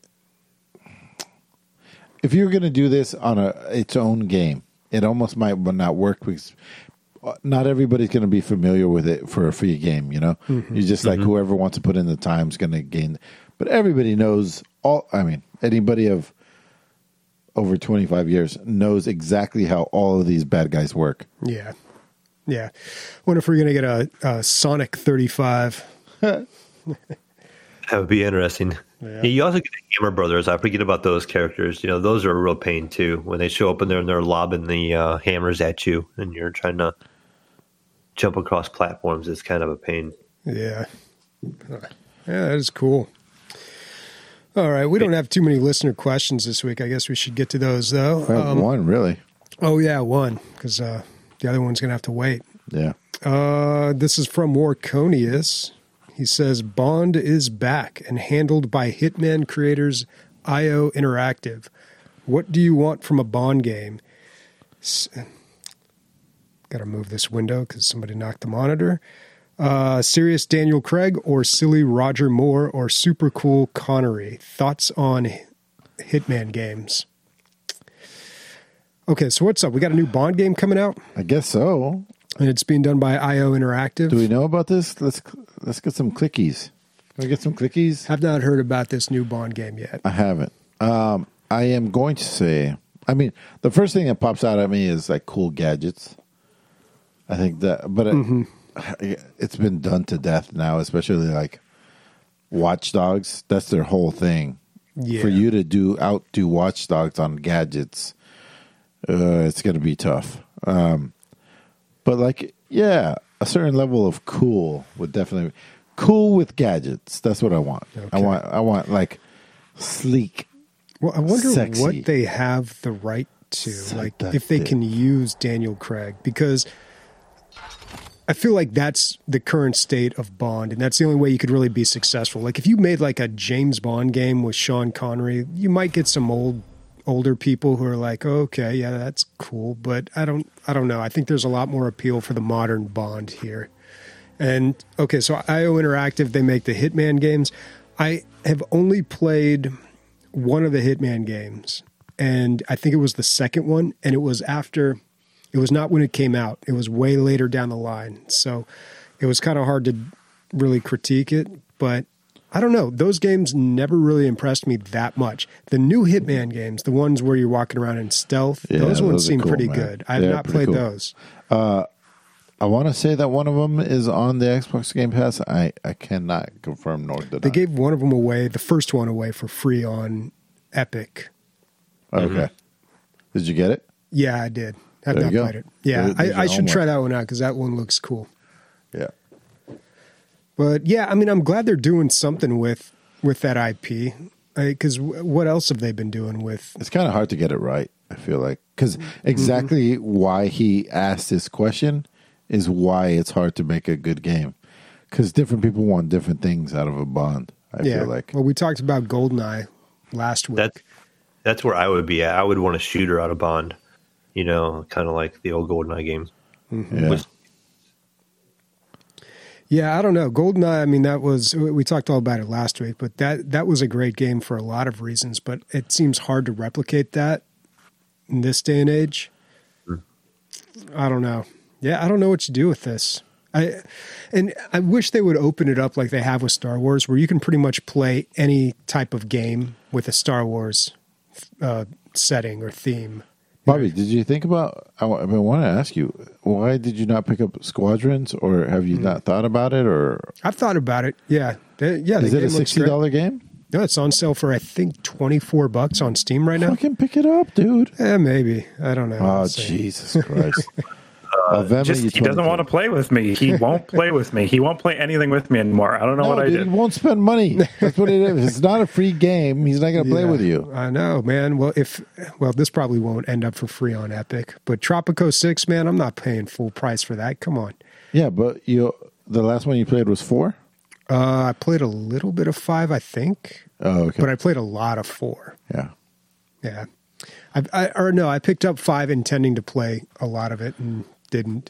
If you were going to do this on a its own game, it almost might not work because not everybody's going to be familiar with it for a free game. You know, you just like whoever wants to put in the time is going to gain. But everybody knows all. I mean, anybody of over twenty five years knows exactly how all of these bad guys work. Yeah. Yeah. Wonder if we're going to get a, a Sonic thirty-five. that would be interesting. Yeah. Yeah, you also get the Hammer Brothers. I forget about those characters. You know, those are a real pain too. When they show up in there and they're lobbing the uh, hammers at you, and you're trying to jump across platforms, it's kind of a pain. Yeah. Yeah, that is cool. All right. We don't have too many listener questions this week. I guess we should get to those, though. I have Um, one really. oh, yeah, one, because uh, the other one's going to have to wait. Yeah. Uh, this is from Warconius. He says, Bond is back and handled by Hitman creators I O Interactive. What do you want from a Bond game? S- Got to move this window because somebody knocked the monitor. Uh, serious Daniel Craig or silly Roger Moore or super cool Connery? Thoughts on Hitman games? Okay, so what's up? We got a new Bond game coming out, I guess so. and it's being done by I O Interactive. Do we know about this? Let's let's get some clickies. Can we get some clickies? I've not heard about this new Bond game yet. I haven't. Um, I am going to say. I mean, the first thing that pops out at me is like cool gadgets. I think that, but it, it's been done to death now. Especially like Watch Dogs. That's their whole thing. Yeah. For you to do outdo Watch Dogs on gadgets, uh, it's going to be tough. Um, but like, yeah, a certain level of cool would definitely cool with gadgets. That's what I want. I Okay. want. I want like sleek. Well, I wonder Sexy. what they have the right to, like Seductive. if they can use Daniel Craig, because I feel like that's the current state of Bond, and that's the only way you could really be successful. Like if you made like a James Bond game with Sean Connery, you might get some old older people who are like, oh, okay, yeah, that's cool, but I don't I don't know. I think there's a lot more appeal for the modern Bond here. And okay, so I O Interactive, they make the Hitman games. I have only played one of the Hitman games, and I think it was the second one, and it was after, it was not when it came out. It was way later down the line. So it was kind of hard to really critique it, but I don't know. Those games never really impressed me that much. The new Hitman games, the ones where you're walking around in stealth, Yeah, those ones those are seem cool, pretty man. good. I have They're not pretty played cool. those. I want to say that one of them is on the Xbox Game Pass. I, I cannot confirm nor deny. They gave one of them away, the first one away for free on Epic. Okay. Did you get it? Yeah, I did. Have There not you go. played it. Yeah, There- there's I, I your should try homework. that one out because that one looks cool. Yeah. But yeah, I mean, I'm glad they're doing something with with that I P. Because what else have they been doing with? It's kind of hard to get it right, I feel like. Because exactly why he asked this question is why it's hard to make a good game. Because different people want different things out of a Bond, I yeah, feel like. well, we talked about GoldenEye last week. That's that's where I would be at. I would want a shooter out of Bond. you know, kind of like the old GoldenEye games. Mm-hmm. Yeah. Which- Yeah, I don't know. GoldenEye, I mean, that was, we talked all about it last week, but that, that was a great game for a lot of reasons, but it seems hard to replicate that in this day and age. Mm. I don't know. Yeah, I don't know what you do with this. I and I wish they would open it up like they have with Star Wars, where you can pretty much play any type of game with a Star Wars uh, setting or theme. Bobby, did you think about? I, wa- I mean, I want to ask you, why did you not pick up Squadrons, or have you not thought about it, or I've thought about it. Yeah, They- yeah. the is it game a looks sixty great. dollar game? No, it's on sale for I think twenty four bucks on Steam right now. Fucking pick it up, dude. Eh, maybe I don't know. Oh, Let's see. Jesus Christ. I'll Venmo Just you he doesn't twenty. want to play with me. He won't play with me. He won't play anything with me anymore. I don't know No, what I dude, did. he won't spend money. That's what it is. It's not a free game. He's not going to play Yeah, with you. I know, man. Well, if well, this probably won't end up for free on Epic, but Tropico Six, man, I'm not paying full price for that. Come on. Yeah, but you. The last one you played was four. Uh, I played a little bit of five, I think, Oh, okay. but I played a lot of four. yeah. Yeah, I, I or no, I picked up five intending to play a lot of it and didn't.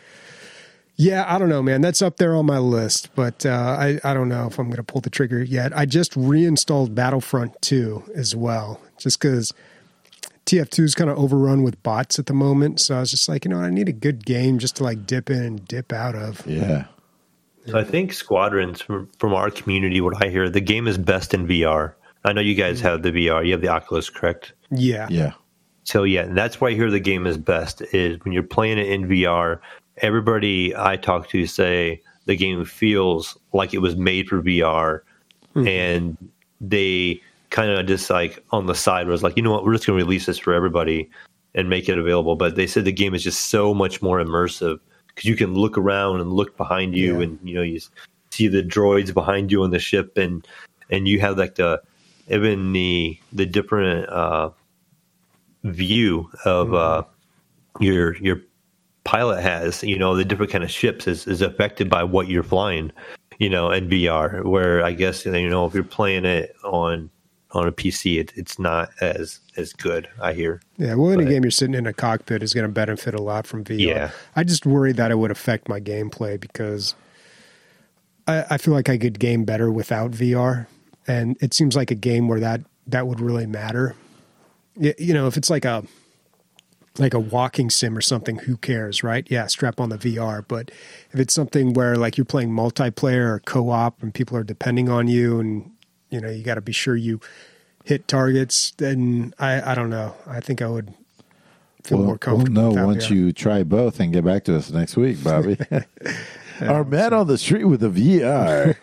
Yeah, I don't know, man. That's up there on my list, but uh, I I don't know if I'm going to pull the trigger yet. I just reinstalled Battlefront two as well, just because T F two is kind of overrun with bots at the moment. So I was just like, you know, I need a good game just to like dip in and dip out of. Yeah. So I think Squadrons, from, from our community, what I hear, the game is best in V R. I know you guys have the V R. You have the Oculus, correct? Yeah, Yeah. So yeah, and that's why I hear the game is best, is when you're playing it in V R, everybody I talk to say the game feels like it was made for V R, Hmm. and they kind of just like on the side was like, you know what, we're just going to release this for everybody and make it available. But they said the game is just so much more immersive because you can look around and look behind you, Yeah. and you know you see the droids behind you on the ship, and and you have like the even the the different uh, view of uh, your your pilot has. You know, the different kind of ships is, is affected by what you're flying. You know, in V R, where I guess you know if you're playing it on on a P C, it, it's not as as good. I hear. Yeah, well, any But- game you're sitting in a cockpit is going to benefit a lot from V R. Yeah. I just worry that it would affect my gameplay because I, I feel like I could game better without V R, and it seems like a game where that that would really matter. Y- You know, if it's like a like a walking sim or something, who cares, right? Yeah, strap on the V R. But if it's something where like you're playing multiplayer or co-op and people are depending on you, and you know you got to be sure you hit targets, then I, I don't know. I think I would feel Well, more comfortable. We'll know without once V R. you try both and get back to us next week, Bobby. Our man on the street with a V R.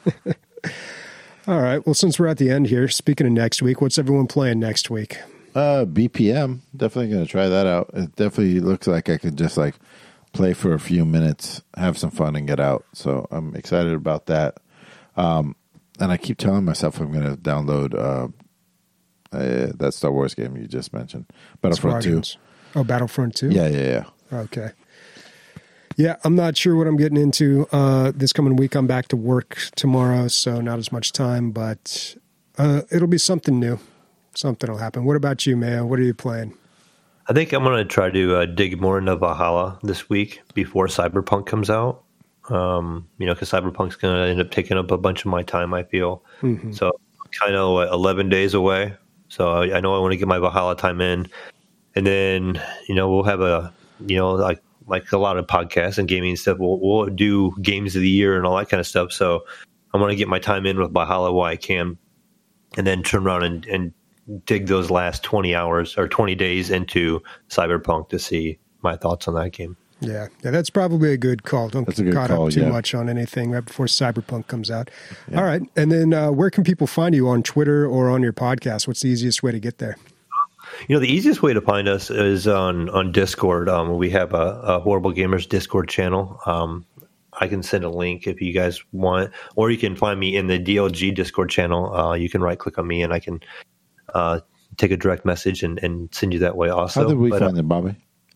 All right. Well, since we're at the end here, speaking of next week, what's everyone playing next week? Uh, B P M. Definitely going to try that out. It definitely looks like I could just like play for a few minutes, have some fun, and get out. So I'm excited about that. Um, and I keep telling myself I'm going to download uh, uh, that Star Wars game you just mentioned, Battlefront two. Squadrons. Oh, Battlefront two? Yeah, yeah, yeah. Okay. Yeah, I'm not sure what I'm getting into uh, this coming week. I'm back to work tomorrow, so not as much time, but uh, it'll be something new. Something will happen. What about you, Mayo? What are you playing? I think I'm going to try to uh, dig more into Valhalla this week before Cyberpunk comes out. Um, you know, because Cyberpunk's going to end up taking up a bunch of my time, I feel. Mm-hmm. So, kind of what, eleven days away. So, I, I know I want to get my Valhalla time in. And then, you know, we'll have a, you know, like like a lot of podcasts and gaming stuff. We'll, we'll do games of the year and all that kind of stuff. So, I'm going to get my time in with Valhalla while I can, and then turn around and, and dig those last twenty hours or twenty days into Cyberpunk to see my thoughts on that game. Yeah, yeah, that's probably a good call. Don't That's a get good caught call, up too yeah. much on anything right before Cyberpunk comes out. All right, and then uh, where can people find you on Twitter or on your podcast? What's the easiest way to get there? You know, the easiest way to find us is on, on Discord. Um, we have a, a Horrible Gamers Discord channel. Um, I can send a link if you guys want, or you can find me in the D L G Discord channel. Uh, you can right click on me and I can uh, take a direct message and, and send you that way also. How did we But, find uh, it, Bobby?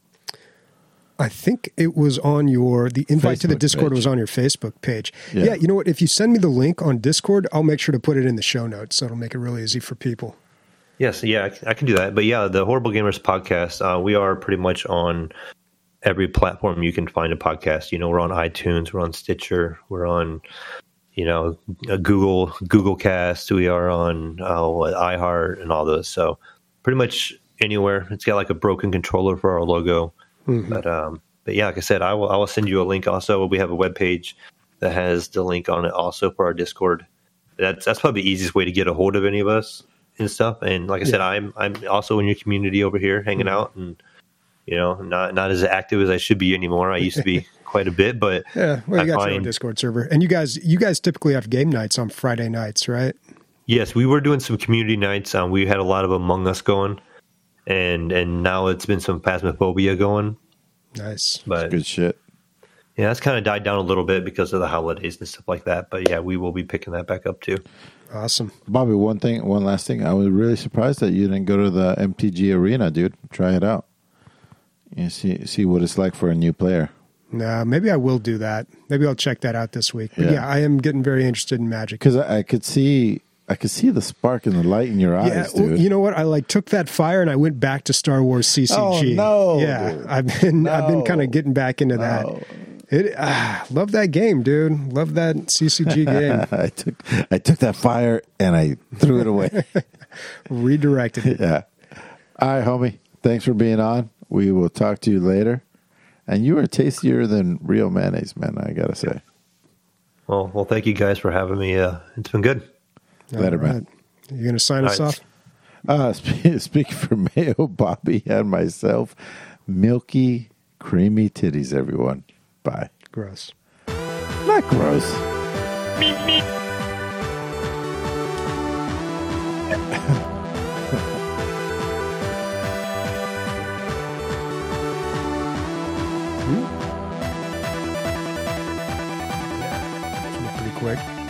I think it was on your, the invite to the Facebook Discord page. was on your Facebook page. Yeah. Yeah. you know what? If you send me the link on Discord, I'll make sure to put it in the show notes. So it'll make it really easy for people. Yes, yeah, I, I can do that. But yeah, the Horrible Gamers podcast, uh, we are pretty much on every platform you can find a podcast. You know, we're on iTunes, we're on Stitcher, we're on, you know, uh, Google, Google Cast. We are on uh, what, iHeart and all those. So pretty much anywhere. It's got like a broken controller for our logo. Mm-hmm. But um, but yeah, like I said, I will I will send you a link. Also, we have a webpage that has the link on it also for our Discord. That's that's probably the easiest way to get a hold of any of us and stuff. And like I yeah. said, I'm I'm also in your community over here hanging mm-hmm. out, and you know, not not as active as I should be anymore. I used to be quite a bit, but yeah, well, you I got find, your own Discord server, and you guys you guys typically have game nights on Friday nights, right? Yes, we were doing some community nights. Um, we had a lot of Among Us going, and and now it's been some Phasmophobia going. Nice, That's but good shit. Yeah, that's kind of died down a little bit because of the holidays and stuff like that. But yeah, we will be picking that back up too. Awesome, Bobby. One thing, one last thing. I was really surprised that you didn't go to the M T G Arena, dude. Try it out. You see, see what it's like for a new player. No, maybe I will do that. Maybe I'll check that out this week. But yeah, yeah I am getting very interested in Magic because I, I could see. I could see the spark and the light in your eyes, yeah, dude. Well, you know what? I like took that fire and I went back to Star Wars C C G. Oh, no, yeah, dude. I've been no. I've been kind of getting back into no. that. It ah, love that game, dude. Love that C C G game. I took I took that fire and I threw it away. Redirected it. Yeah. All right, homie. Thanks for being on. We will talk to you later. And you are tastier than real mayonnaise, man. I gotta say. Well, well, thank you guys for having me. Uh, it's been good. Later, right. man. You going to sign All us right. off? Uh, speak, speaking for Mayo, Bobby, and myself, milky, creamy titties, everyone. Bye. Gross. Not gross. Pretty quick.